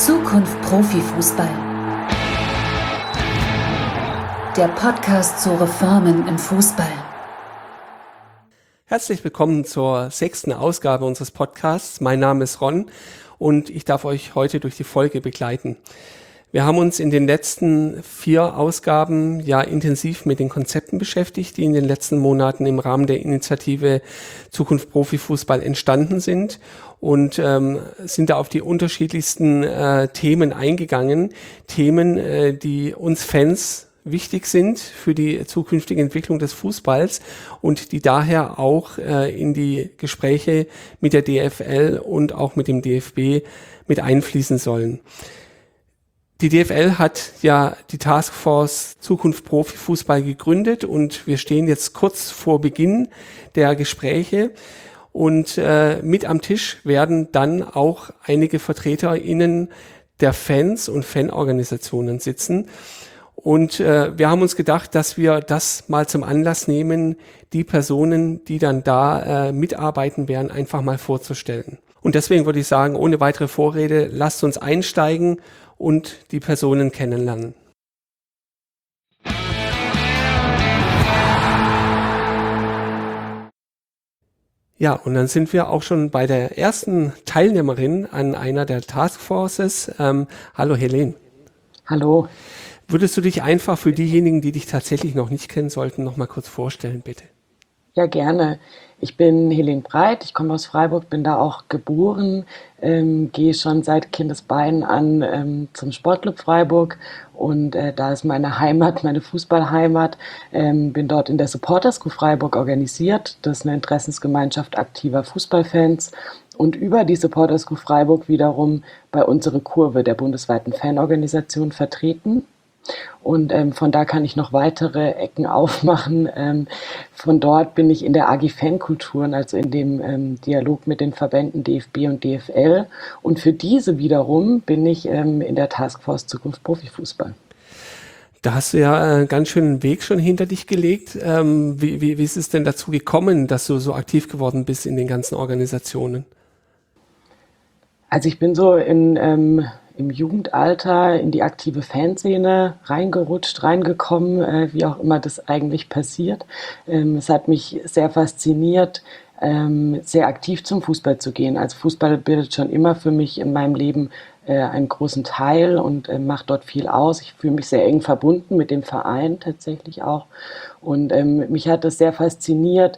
Zukunft Profifußball. Der Podcast zu Reformen im Fußball. Herzlich willkommen zur 6. Ausgabe unseres Podcasts. Mein Name ist Ron und ich darf euch heute durch die Folge begleiten. Wir haben uns in den letzten 4 Ausgaben intensiv mit den Konzepten beschäftigt, die in den letzten Monaten im Rahmen der Initiative Zukunft Profifußball entstanden sind und sind da auf die unterschiedlichsten Themen eingegangen. Themen, die uns Fans wichtig sind für die zukünftige Entwicklung des Fußballs und die daher auch in die Gespräche mit der DFL und auch mit dem DFB mit einfließen sollen. Die DFL hat ja die Taskforce Zukunft Profifußball gegründet und wir stehen jetzt kurz vor Beginn der Gespräche und mit am Tisch werden dann auch einige VertreterInnen der Fans und Fanorganisationen sitzen. Und wir haben uns gedacht, dass wir das mal zum Anlass nehmen, die Personen, die dann da mitarbeiten werden, einfach mal vorzustellen. Und deswegen würde ich sagen, ohne weitere Vorrede, lasst uns einsteigen und die Personen kennenlernen. Ja, und dann sind wir auch schon bei der ersten Teilnehmerin an einer der Taskforces. Hallo Helene. Hallo. Würdest du dich einfach für diejenigen, die dich tatsächlich noch nicht kennen sollten, noch mal kurz vorstellen, bitte? Ja, gerne. Ich bin Helene Breit, ich komme aus Freiburg, bin da auch geboren, gehe schon seit Kindesbeinen an zum Sportclub Freiburg und da ist meine Heimat, meine Fußballheimat. Bin dort in der Supporters Crew Freiburg organisiert. Das ist eine Interessensgemeinschaft aktiver Fußballfans. Und über die Supporters Crew Freiburg wiederum bei unserer Kurve, der bundesweiten Fanorganisation, vertreten. Und von da kann ich noch weitere Ecken aufmachen. Von dort bin ich in der AG Fankulturen, also in dem Dialog mit den Verbänden DFB und DFL. Und für diese wiederum bin ich in der Taskforce Zukunft Profifußball. Da hast du ja einen ganz schönen Weg schon hinter dich gelegt. Wie ist es denn dazu gekommen, dass du so aktiv geworden bist in den ganzen Organisationen? Also ich bin so im Jugendalter in die aktive Fanszene reingekommen, wie auch immer das eigentlich passiert. Es hat mich sehr fasziniert, sehr aktiv zum Fußball zu gehen. Also Fußball bildet schon immer für mich in meinem Leben einen großen Teil und macht dort viel aus. Ich fühle mich sehr eng verbunden mit dem Verein tatsächlich auch. Und mich hat es sehr fasziniert,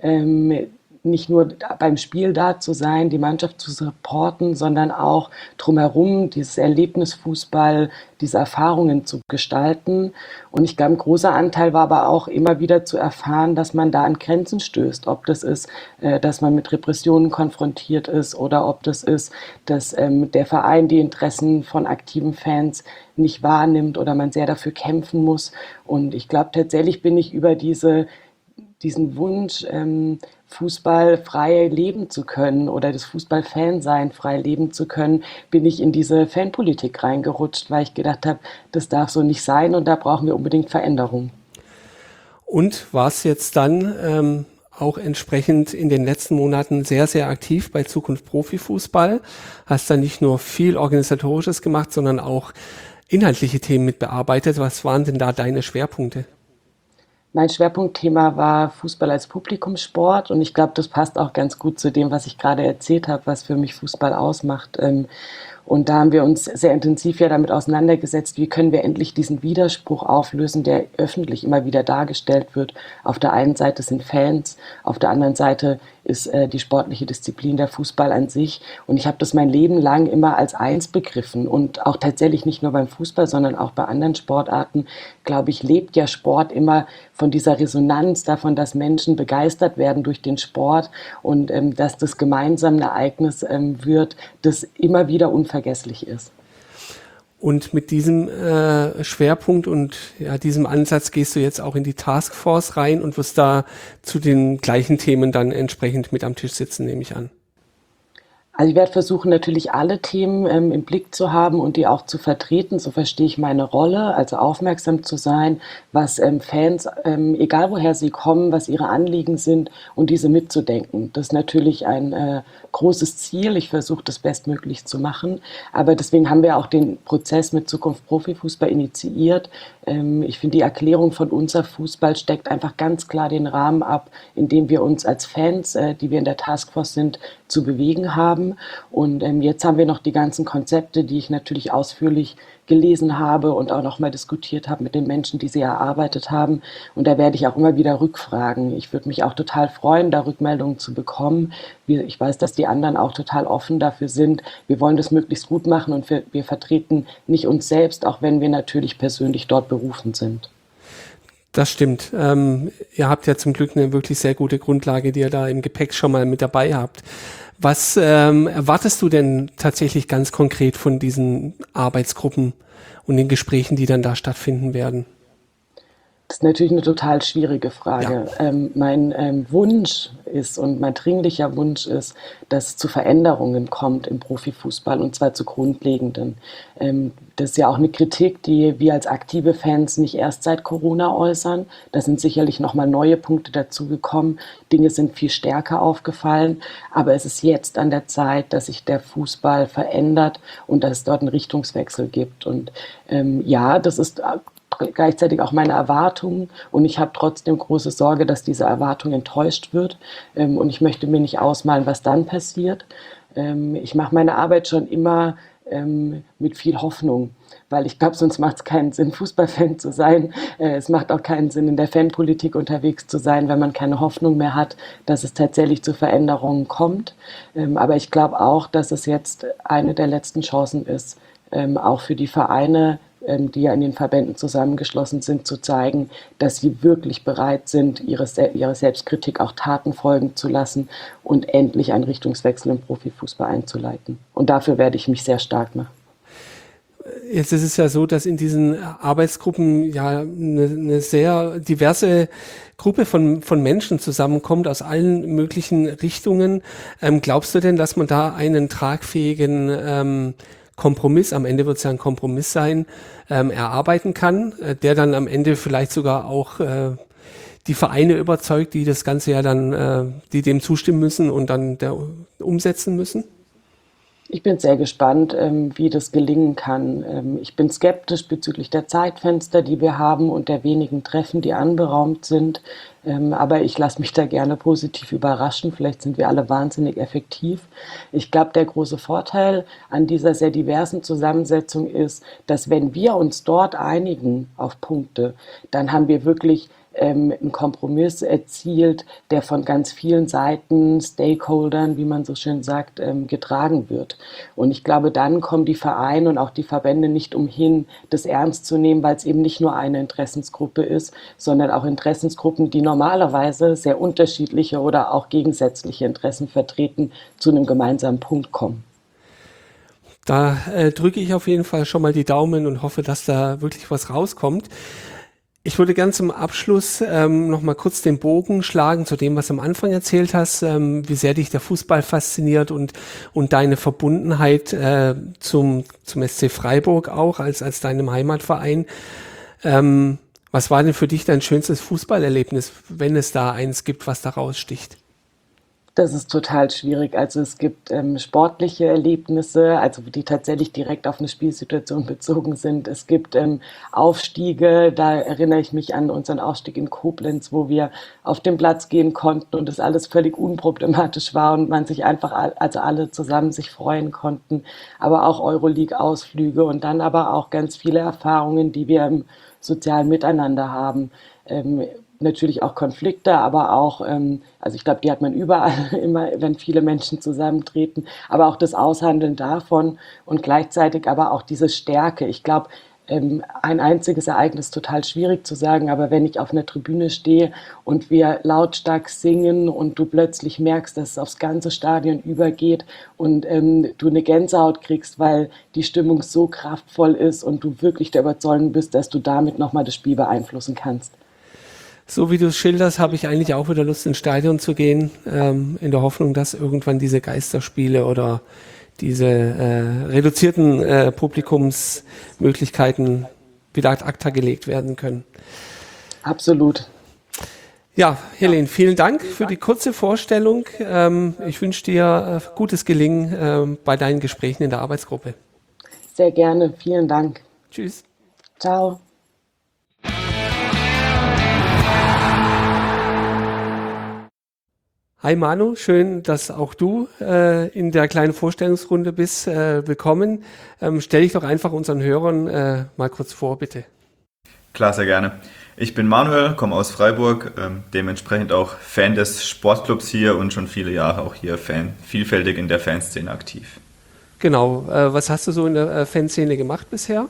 nicht nur beim Spiel da zu sein, die Mannschaft zu supporten, sondern auch drumherum dieses Erlebnis Fußball, diese Erfahrungen zu gestalten. Und ich glaube, ein großer Anteil war aber auch immer wieder zu erfahren, dass man da an Grenzen stößt. Ob das ist, dass man mit Repressionen konfrontiert ist oder ob das ist, dass der Verein die Interessen von aktiven Fans nicht wahrnimmt oder man sehr dafür kämpfen muss. Und ich glaube, tatsächlich bin ich über diesen Wunsch, Fußball frei leben zu können oder das Fußballfan-Sein frei leben zu können, bin ich in diese Fanpolitik reingerutscht, weil ich gedacht habe, das darf so nicht sein und da brauchen wir unbedingt Veränderung. Und warst jetzt dann auch entsprechend in den letzten Monaten sehr, sehr aktiv bei Zukunft Profifußball, hast dann nicht nur viel Organisatorisches gemacht, sondern auch inhaltliche Themen mitbearbeitet. Was waren denn da deine Schwerpunkte? Mein Schwerpunktthema war Fußball als Publikumssport und ich glaube, das passt auch ganz gut zu dem, was ich gerade erzählt habe, was für mich Fußball ausmacht. Und da haben wir uns sehr intensiv damit auseinandergesetzt, wie können wir endlich diesen Widerspruch auflösen, der öffentlich immer wieder dargestellt wird. Auf der einen Seite sind Fans, auf der anderen Seite ist die sportliche Disziplin der Fußball an sich. Und ich habe das mein Leben lang immer als eins begriffen und auch tatsächlich nicht nur beim Fußball, sondern auch bei anderen Sportarten, glaube ich, lebt ja Sport immer von dieser Resonanz, davon, dass Menschen begeistert werden durch den Sport und dass das gemeinsam ein Ereignis wird, das immer wieder unvergesslich ist. Und mit diesem Schwerpunkt und diesem Ansatz gehst du jetzt auch in die Taskforce rein und wirst da zu den gleichen Themen dann entsprechend mit am Tisch sitzen, nehme ich an. Also ich werde versuchen, natürlich alle Themen im Blick zu haben und die auch zu vertreten. So verstehe ich meine Rolle, also aufmerksam zu sein, was Fans, egal woher sie kommen, was ihre Anliegen sind und diese mitzudenken. Das ist natürlich ein großes Ziel. Ich versuche, das bestmöglich zu machen. Aber deswegen haben wir auch den Prozess mit Zukunft Profifußball initiiert. Ich finde, die Erklärung von unser Fußball steckt einfach ganz klar den Rahmen ab, in dem wir uns als Fans, die wir in der Taskforce sind, zu bewegen haben. Und jetzt haben wir noch die ganzen Konzepte, die ich natürlich ausführlich gelesen habe und auch noch mal diskutiert habe mit den Menschen, die sie erarbeitet haben. Und da werde ich auch immer wieder rückfragen. Ich würde mich auch total freuen, da Rückmeldungen zu bekommen. Ich weiß, dass die anderen auch total offen dafür sind. Wir wollen das möglichst gut machen und wir vertreten nicht uns selbst, auch wenn wir natürlich persönlich dort berufen sind. Das stimmt. Ihr habt ja zum Glück eine wirklich sehr gute Grundlage, die ihr da im Gepäck schon mal mit dabei habt. Was erwartest du denn tatsächlich ganz konkret von diesen Arbeitsgruppen und den Gesprächen, die dann da stattfinden werden? Das ist natürlich eine total schwierige Frage. Ja. Mein Wunsch ist und mein dringlicher Wunsch ist, dass es zu Veränderungen kommt im Profifußball und zwar zu grundlegenden. Das ist ja auch eine Kritik, die wir als aktive Fans nicht erst seit Corona äußern. Da sind sicherlich nochmal neue Punkte dazugekommen. Dinge sind viel stärker aufgefallen. Aber es ist jetzt an der Zeit, dass sich der Fußball verändert und dass es dort einen Richtungswechsel gibt. Und ja, das ist gleichzeitig auch meine Erwartungen und ich habe trotzdem große Sorge, dass diese Erwartung enttäuscht wird und ich möchte mir nicht ausmalen, was dann passiert. Ich mache meine Arbeit schon immer mit viel Hoffnung, weil ich glaube, sonst macht es keinen Sinn, Fußballfan zu sein. Es macht auch keinen Sinn, in der Fanpolitik unterwegs zu sein, wenn man keine Hoffnung mehr hat, dass es tatsächlich zu Veränderungen kommt. Aber ich glaube auch, dass es jetzt eine der letzten Chancen ist, auch für die Vereine, die ja in den Verbänden zusammengeschlossen sind, zu zeigen, dass sie wirklich bereit sind, ihre Selbstkritik auch Taten folgen zu lassen und endlich einen Richtungswechsel im Profifußball einzuleiten. Und dafür werde ich mich sehr stark machen. Jetzt ist es ja so, dass in diesen Arbeitsgruppen ja eine sehr diverse Gruppe von Menschen zusammenkommt aus allen möglichen Richtungen. Glaubst du denn, dass man da einen tragfähigen Kompromiss, am Ende wird es ja ein Kompromiss sein, erarbeiten kann, der dann am Ende vielleicht sogar auch die Vereine überzeugt, die das Ganze ja dann, die dem zustimmen müssen und dann umsetzen müssen? Ich bin sehr gespannt, wie das gelingen kann. Ich bin skeptisch bezüglich der Zeitfenster, die wir haben und der wenigen Treffen, die anberaumt sind. Aber ich lasse mich da gerne positiv überraschen. Vielleicht sind wir alle wahnsinnig effektiv. Ich glaube, der große Vorteil an dieser sehr diversen Zusammensetzung ist, dass wenn wir uns dort einigen auf Punkte, dann haben wir wirklich einen Kompromiss erzielt, der von ganz vielen Seiten, Stakeholdern, wie man so schön sagt, getragen wird. Und ich glaube, dann kommen die Vereine und auch die Verbände nicht umhin, das ernst zu nehmen, weil es eben nicht nur eine Interessensgruppe ist, sondern auch Interessensgruppen, die normalerweise sehr unterschiedliche oder auch gegensätzliche Interessen vertreten, zu einem gemeinsamen Punkt kommen. Da drücke ich auf jeden Fall schon mal die Daumen und hoffe, dass da wirklich was rauskommt. Ich würde gern zum Abschluss noch mal kurz den Bogen schlagen zu dem, was du am Anfang erzählt hast, wie sehr dich der Fußball fasziniert und deine Verbundenheit zum SC Freiburg auch als deinem Heimatverein. Was war denn für dich dein schönstes Fußballerlebnis, wenn es da eins gibt, was da raussticht? Das ist total schwierig. Also es gibt sportliche Erlebnisse, also die tatsächlich direkt auf eine Spielsituation bezogen sind. Es gibt Aufstiege, da erinnere ich mich an unseren Aufstieg in Koblenz, wo wir auf den Platz gehen konnten und das alles völlig unproblematisch war und man sich einfach, also alle zusammen sich freuen konnten. Aber auch Euroleague-Ausflüge und dann aber auch ganz viele Erfahrungen, die wir im sozialen Miteinander haben. Natürlich auch Konflikte, aber auch, also ich glaube, die hat man überall immer, wenn viele Menschen zusammentreten, aber auch das Aushandeln davon und gleichzeitig aber auch diese Stärke. Ich glaube, ein einziges Ereignis total schwierig zu sagen, aber wenn ich auf einer Tribüne stehe und wir lautstark singen und du plötzlich merkst, dass es aufs ganze Stadion übergeht und du eine Gänsehaut kriegst, weil die Stimmung so kraftvoll ist und du wirklich der Überzeugung bist, dass du damit nochmal das Spiel beeinflussen kannst. So wie du es schilderst, habe ich eigentlich auch wieder Lust, ins Stadion zu gehen, in der Hoffnung, dass irgendwann diese Geisterspiele oder diese reduzierten Publikumsmöglichkeiten wieder ad acta gelegt werden können. Absolut. Ja, Helene, vielen Dank für die kurze Vorstellung. Ich wünsche dir gutes Gelingen bei deinen Gesprächen in der Arbeitsgruppe. Sehr gerne. Vielen Dank. Tschüss. Ciao. Hi Manu, schön, dass auch du in der kleinen Vorstellungsrunde bist. Willkommen. Stell dich doch einfach unseren Hörern mal kurz vor, bitte. Klar, sehr gerne. Ich bin Manuel, komme aus Freiburg, dementsprechend auch Fan des Sportclubs hier und schon viele Jahre auch hier vielfältig in der Fanszene aktiv. Genau, was hast du so in der Fanszene gemacht bisher?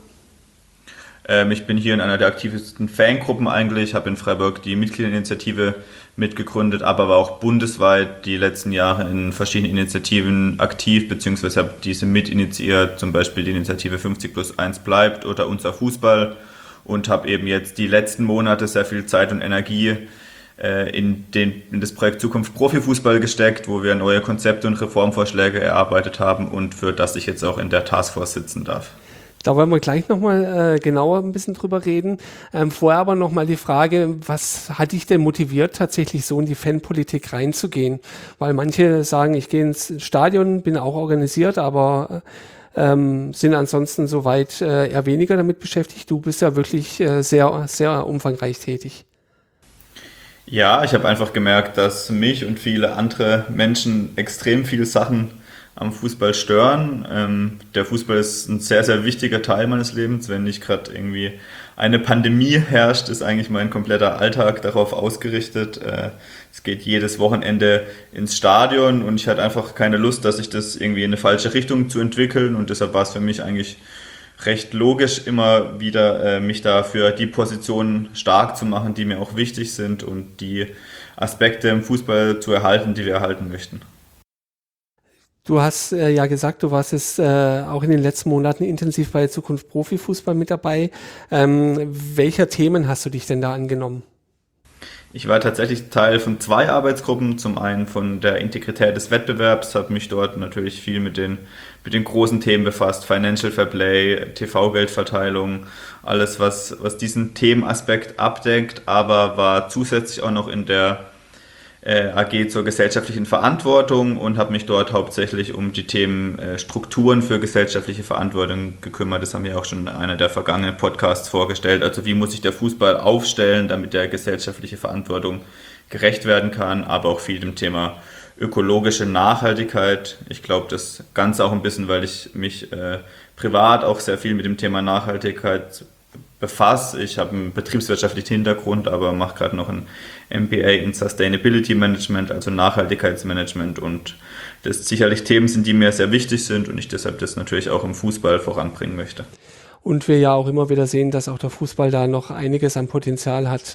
Ich bin hier in einer der aktivsten Fangruppen eigentlich, habe in Freiburg die Mitgliederinitiative mitgegründet, aber war auch bundesweit die letzten Jahre in verschiedenen Initiativen aktiv, beziehungsweise habe diese mitinitiiert, zum Beispiel die Initiative 50+1 bleibt oder Unser Fußball, und habe eben jetzt die letzten Monate sehr viel Zeit und Energie in das Projekt Zukunft Profifußball gesteckt, wo wir neue Konzepte und Reformvorschläge erarbeitet haben und für das ich jetzt auch in der Taskforce sitzen darf. Da wollen wir gleich nochmal genauer ein bisschen drüber reden. Vorher aber nochmal die Frage, was hat dich denn motiviert, tatsächlich so in die Fanpolitik reinzugehen? Weil manche sagen, ich gehe ins Stadion, bin auch organisiert, aber sind ansonsten soweit eher weniger damit beschäftigt. Du bist ja wirklich sehr, sehr umfangreich tätig. Ja, ich habe einfach gemerkt, dass mich und viele andere Menschen extrem viele Sachen am Fußball stören. Der Fußball ist ein sehr, sehr wichtiger Teil meines Lebens. Wenn nicht gerade irgendwie eine Pandemie herrscht, ist eigentlich mein kompletter Alltag darauf ausgerichtet. Es geht jedes Wochenende ins Stadion und ich hatte einfach keine Lust, dass sich das irgendwie in eine falsche Richtung zu entwickeln, und deshalb war es für mich eigentlich recht logisch, immer wieder mich da für die Positionen stark zu machen, die mir auch wichtig sind und die Aspekte im Fußball zu erhalten, die wir erhalten möchten. Du hast ja gesagt, du warst jetzt auch in den letzten Monaten intensiv bei Zukunft Profifußball mit dabei. Welcher Themen hast du dich denn da angenommen? Ich war tatsächlich Teil von 2 Arbeitsgruppen. Zum einen von der Integrität des Wettbewerbs, habe mich dort natürlich viel mit den großen Themen befasst. Financial Fair Play, TV-Geldverteilung, alles was diesen Themenaspekt abdeckt, aber war zusätzlich auch noch in der AG zur gesellschaftlichen Verantwortung und habe mich dort hauptsächlich um die Themen Strukturen für gesellschaftliche Verantwortung gekümmert. Das haben wir auch schon in einer der vergangenen Podcasts vorgestellt. Also wie muss sich der Fußball aufstellen, damit der gesellschaftliche Verantwortung gerecht werden kann, aber auch viel dem Thema ökologische Nachhaltigkeit. Ich glaube, das Ganze auch ein bisschen, weil ich mich privat auch sehr viel mit dem Thema Nachhaltigkeit befasse. Ich habe einen betriebswirtschaftlichen Hintergrund, aber mache gerade noch ein MBA in Sustainability Management, also Nachhaltigkeitsmanagement, und das sicherlich Themen sind, die mir sehr wichtig sind und ich deshalb das natürlich auch im Fußball voranbringen möchte. Und wir ja auch immer wieder sehen, dass auch der Fußball da noch einiges an Potenzial hat,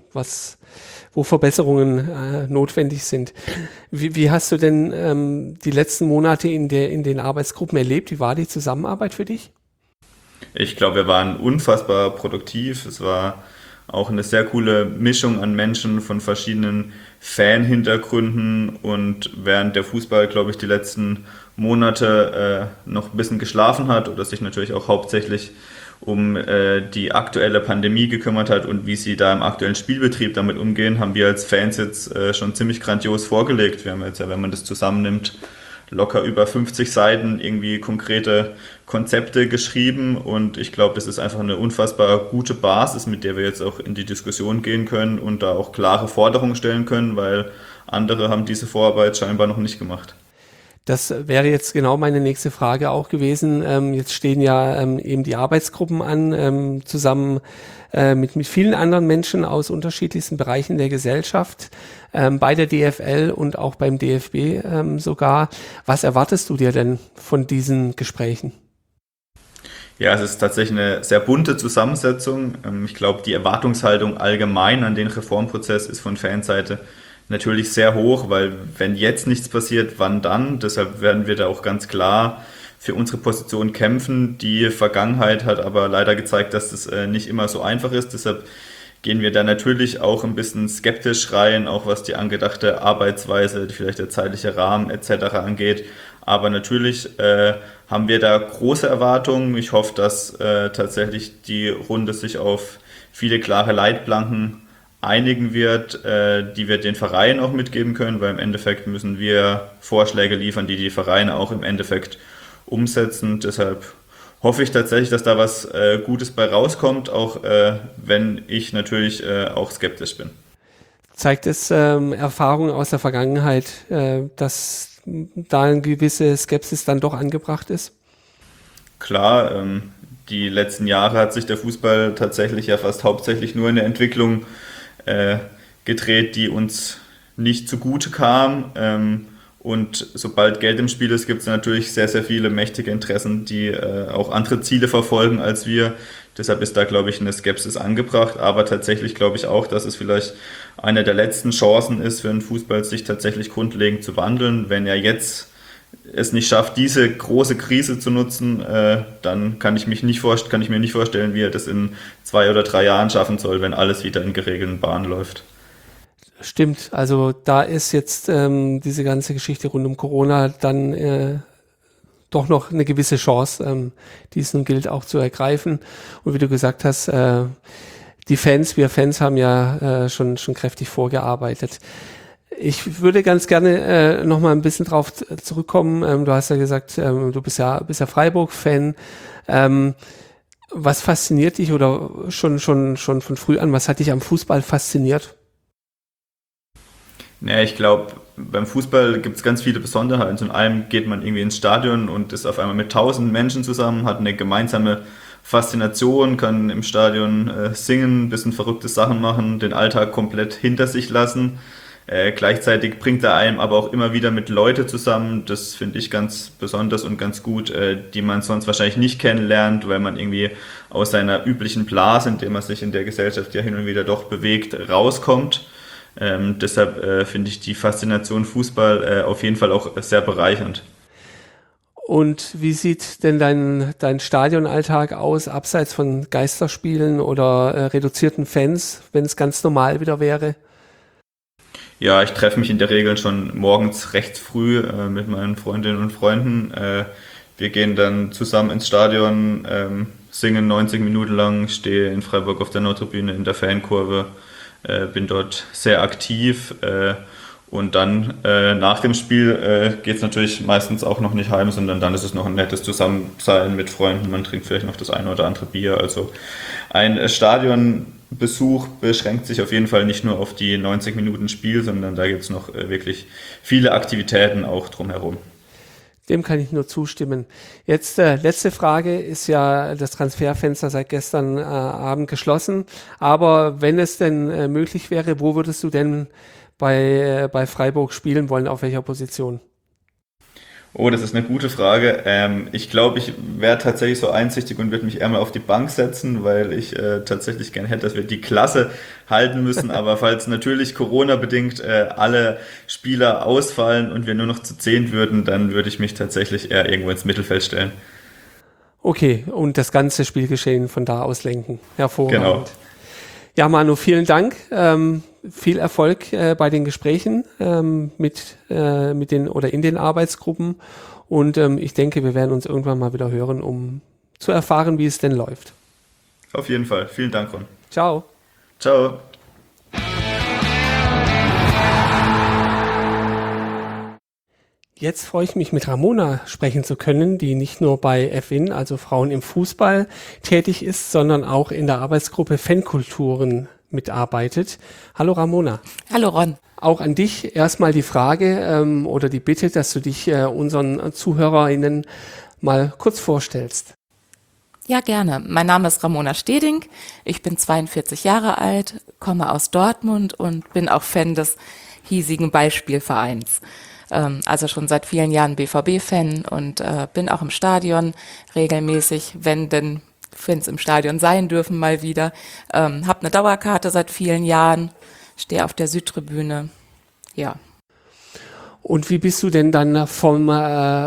wo Verbesserungen notwendig sind. Wie hast du denn die letzten Monate in den Arbeitsgruppen erlebt? Wie war die Zusammenarbeit für dich? Ich glaube, wir waren unfassbar produktiv. Es war auch eine sehr coole Mischung an Menschen von verschiedenen Fan-Hintergründen, und während der Fußball, glaube ich, die letzten Monate noch ein bisschen geschlafen hat oder sich natürlich auch hauptsächlich um die aktuelle Pandemie gekümmert hat und wie sie da im aktuellen Spielbetrieb damit umgehen, haben wir als Fans jetzt schon ziemlich grandios vorgelegt. Wir haben jetzt ja, wenn man das zusammennimmt, locker über 50 Seiten irgendwie konkrete Konzepte geschrieben, und ich glaube, das ist einfach eine unfassbar gute Basis, mit der wir jetzt auch in die Diskussion gehen können und da auch klare Forderungen stellen können, weil andere haben diese Vorarbeit scheinbar noch nicht gemacht. Das wäre jetzt genau meine nächste Frage auch gewesen. Jetzt stehen ja eben die Arbeitsgruppen an, zusammen mit vielen anderen Menschen aus unterschiedlichsten Bereichen der Gesellschaft, bei der DFL und auch beim DFB sogar. Was erwartest du dir denn von diesen Gesprächen? Ja, es ist tatsächlich eine sehr bunte Zusammensetzung. Ich glaube, die Erwartungshaltung allgemein an den Reformprozess ist von Fanseite natürlich sehr hoch, weil wenn jetzt nichts passiert, wann dann? Deshalb werden wir da auch ganz klar für unsere Position kämpfen. Die Vergangenheit hat aber leider gezeigt, dass das nicht immer so einfach ist. Deshalb gehen wir da natürlich auch ein bisschen skeptisch rein, auch was die angedachte Arbeitsweise, vielleicht der zeitliche Rahmen etc. angeht. Aber natürlich haben wir da große Erwartungen. Ich hoffe, dass tatsächlich die Runde sich auf viele klare Leitplanken einigen wird, die wir den Vereinen auch mitgeben können, weil im Endeffekt müssen wir Vorschläge liefern, die Vereine auch im Endeffekt umsetzen. Deshalb hoffe ich tatsächlich, dass da was Gutes bei rauskommt, auch wenn ich natürlich auch skeptisch bin. Zeigt es Erfahrungen aus der Vergangenheit, dass da eine gewisse Skepsis dann doch angebracht ist? Klar, die letzten Jahre hat sich der Fußball tatsächlich ja fast hauptsächlich nur in der Entwicklung gedreht, die uns nicht zugute kam. Und sobald Geld im Spiel ist, gibt es natürlich sehr, sehr viele mächtige Interessen, die auch andere Ziele verfolgen als wir. Deshalb ist da, glaube ich, eine Skepsis angebracht. Aber tatsächlich glaube ich auch, dass es vielleicht eine der letzten Chancen ist für den Fußball, sich tatsächlich grundlegend zu wandeln. Wenn er jetzt es nicht schafft, diese große Krise zu nutzen, dann kann ich mir nicht vorstellen, wie er das in 2 oder 3 Jahren schaffen soll, wenn alles wieder in geregelten Bahnen läuft. Stimmt, also da ist jetzt diese ganze Geschichte rund um Corona dann doch noch eine gewisse Chance, die es nun gilt auch zu ergreifen. Und wie du gesagt hast, wir Fans haben ja schon kräftig vorgearbeitet. Ich würde ganz gerne noch mal ein bisschen drauf zurückkommen. Du hast ja gesagt, du bist ja Freiburg-Fan. Was fasziniert dich oder schon von früh an, was hat dich am Fußball fasziniert? Ja, ich glaube, beim Fußball gibt es ganz viele Besonderheiten. Zum einen geht man irgendwie ins Stadion und ist auf einmal mit 1000 Menschen zusammen, hat eine gemeinsame Faszination, kann im Stadion singen, ein bisschen verrückte Sachen machen, den Alltag komplett hinter sich lassen. Gleichzeitig bringt er einem aber auch immer wieder mit Leute zusammen. Das finde ich ganz besonders und ganz gut, die man sonst wahrscheinlich nicht kennenlernt, weil man irgendwie aus seiner üblichen Blase, in der man sich in der Gesellschaft ja hin und wieder doch bewegt, rauskommt. Deshalb finde ich die Faszination Fußball auf jeden Fall auch sehr bereichernd. Und wie sieht denn dein Stadionalltag aus, abseits von Geisterspielen oder reduzierten Fans, wenn es ganz normal wieder wäre? Ja, ich treffe mich in der Regel schon morgens recht früh mit meinen Freundinnen und Freunden. Wir gehen dann zusammen ins Stadion, singen 90 Minuten lang, stehe in Freiburg auf der Nordtribüne in der Fankurve, bin dort sehr aktiv und dann nach dem Spiel geht es natürlich meistens auch noch nicht heim, sondern dann ist es noch ein nettes Zusammensein mit Freunden. Man trinkt vielleicht noch das eine oder andere Bier. Also ein Stadionbesuch beschränkt sich auf jeden Fall nicht nur auf die 90 Minuten Spiel, sondern da gibt es noch wirklich viele Aktivitäten auch drumherum. Dem kann ich nur zustimmen. Jetzt letzte Frage, ist ja das Transferfenster seit gestern Abend geschlossen. Aber wenn es denn möglich wäre, wo würdest du denn bei Freiburg spielen wollen, auf welcher Position? Oh, das ist eine gute Frage. Ich glaube, ich wäre tatsächlich so einsichtig und würde mich eher mal auf die Bank setzen, weil ich tatsächlich gerne hätte, dass wir die Klasse halten müssen. Aber falls natürlich Corona-bedingt alle Spieler ausfallen und wir nur noch zu 10 würden, dann würde ich mich tatsächlich eher irgendwo ins Mittelfeld stellen. Okay, und das ganze Spielgeschehen von da aus lenken. Hervorragend. Genau. Ja, Manu, vielen Dank. Viel Erfolg bei den Gesprächen mit den oder in den Arbeitsgruppen. Und ich denke, wir werden uns irgendwann mal wieder hören, um zu erfahren, wie es denn läuft. Auf jeden Fall. Vielen Dank, Ron. Ciao. Ciao. Jetzt freue ich mich, mit Ramona sprechen zu können, die nicht nur bei FIN, also Frauen im Fußball, tätig ist, sondern auch in der Arbeitsgruppe Fankulturen mitarbeitet. Hallo Ramona. Hallo Ron. Auch an dich erstmal die Frage oder die Bitte, dass du dich unseren ZuhörerInnen mal kurz vorstellst. Ja, gerne. Mein Name ist Ramona Steding. Ich bin 42 Jahre alt, komme aus Dortmund und bin auch Fan des hiesigen Beispielvereins. Also schon seit vielen Jahren BVB-Fan und bin auch im Stadion regelmäßig, wenn denn Fans im Stadion sein dürfen, mal wieder. Habe eine Dauerkarte seit vielen Jahren, stehe auf der Südtribüne. Ja. Und wie bist du denn dann vom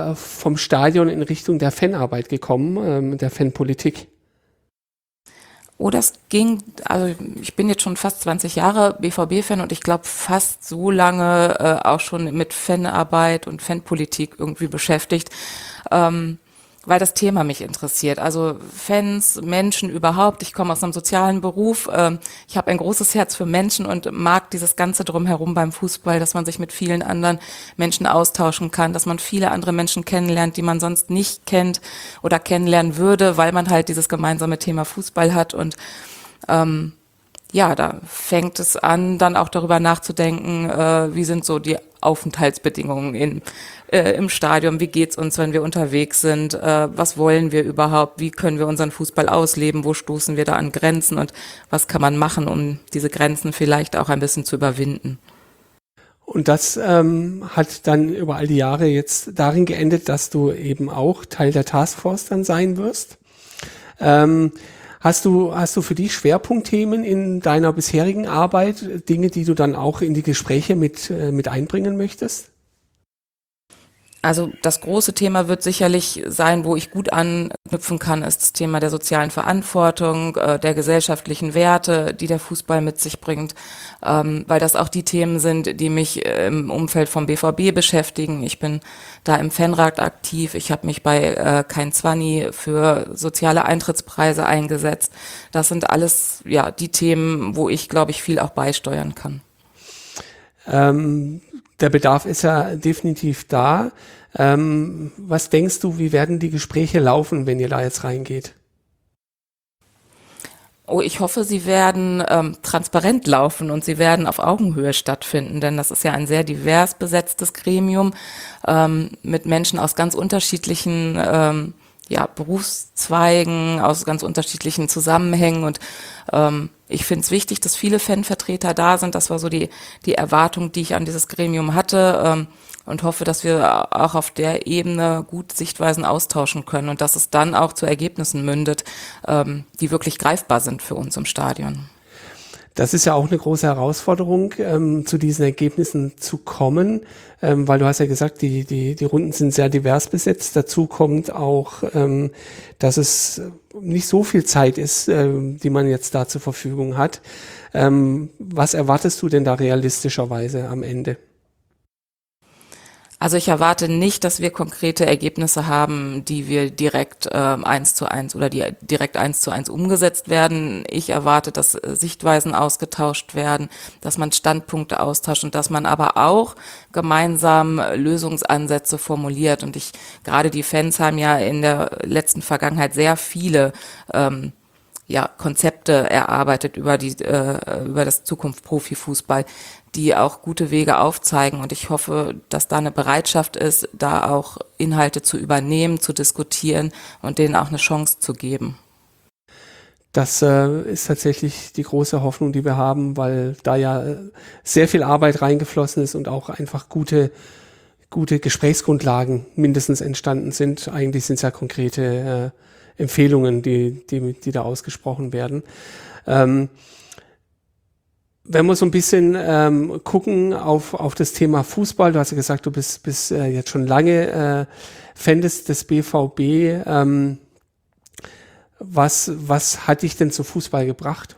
Stadion in Richtung der Fanarbeit gekommen, der Fanpolitik? Oh, das ging, also ich bin jetzt schon fast 20 Jahre BVB-Fan und ich glaube fast so lange auch schon mit Fanarbeit und Fanpolitik irgendwie beschäftigt, weil das Thema mich interessiert. Also Fans, Menschen überhaupt. Ich komme aus einem sozialen Beruf. Ich habe ein großes Herz für Menschen und mag dieses Ganze drumherum beim Fußball, dass man sich mit vielen anderen Menschen austauschen kann, dass man viele andere Menschen kennenlernt, die man sonst nicht kennt oder kennenlernen würde, weil man halt dieses gemeinsame Thema Fußball hat. Und ja, da fängt es an, dann auch darüber nachzudenken, wie sind so die Aufenthaltsbedingungen im Stadion, wie geht's uns, wenn wir unterwegs sind, was wollen wir überhaupt, wie können wir unseren Fußball ausleben, wo stoßen wir da an Grenzen und was kann man machen, um diese Grenzen vielleicht auch ein bisschen zu überwinden. Und das hat dann über all die Jahre jetzt darin geendet, dass du eben auch Teil der Taskforce dann sein wirst. Hast du für die Schwerpunktthemen in deiner bisherigen Arbeit, Dinge, die du dann auch in die Gespräche mit einbringen möchtest? Also das große Thema wird sicherlich sein, wo ich gut anknüpfen kann, ist das Thema der sozialen Verantwortung, der gesellschaftlichen Werte, die der Fußball mit sich bringt, weil das auch die Themen sind, die mich im Umfeld vom BVB beschäftigen. Ich bin da im Fanrat aktiv, ich habe mich bei Kein Zwanni für soziale Eintrittspreise eingesetzt. Das sind alles ja die Themen, wo ich, glaube ich, viel auch beisteuern kann. Der Bedarf ist ja definitiv da. Was denkst du, wie werden die Gespräche laufen, wenn ihr da jetzt reingeht? Oh, ich hoffe, sie werden transparent laufen und sie werden auf Augenhöhe stattfinden, denn das ist ja ein sehr divers besetztes Gremium mit Menschen aus ganz unterschiedlichen Berufszweigen, aus ganz unterschiedlichen Zusammenhängen und ich finde es wichtig, dass viele Fanvertreter da sind. Das war so die Erwartung, die ich an dieses Gremium hatte und hoffe, dass wir auch auf der Ebene gut Sichtweisen austauschen können und dass es dann auch zu Ergebnissen mündet, die wirklich greifbar sind für uns im Stadion. Das ist ja auch eine große Herausforderung, zu diesen Ergebnissen zu kommen, weil du hast ja gesagt, die Runden sind sehr divers besetzt. Dazu kommt auch, dass es nicht so viel Zeit ist, die man jetzt da zur Verfügung hat. Was erwartest du denn da realistischerweise am Ende? Also ich erwarte nicht, dass wir konkrete Ergebnisse haben, die wir direkt 1:1 oder die direkt 1:1 umgesetzt werden. Ich erwarte, dass Sichtweisen ausgetauscht werden, dass man Standpunkte austauscht und dass man aber auch gemeinsam Lösungsansätze formuliert. Und gerade die Fans haben ja in der letzten Vergangenheit sehr viele Konzepte erarbeitet über das Zukunft Profifußball, die auch gute Wege aufzeigen. Und ich hoffe, dass da eine Bereitschaft ist, da auch Inhalte zu übernehmen, zu diskutieren und denen auch eine Chance zu geben. Das ist tatsächlich die große Hoffnung, die wir haben, weil da ja sehr viel Arbeit reingeflossen ist und auch einfach gute Gesprächsgrundlagen mindestens entstanden sind. Eigentlich sind es ja konkrete Empfehlungen, die da ausgesprochen werden. Wenn wir so ein bisschen gucken auf das Thema Fußball, du hast ja gesagt, du bist jetzt schon lange Fan des BVB. Was hat dich denn zu Fußball gebracht?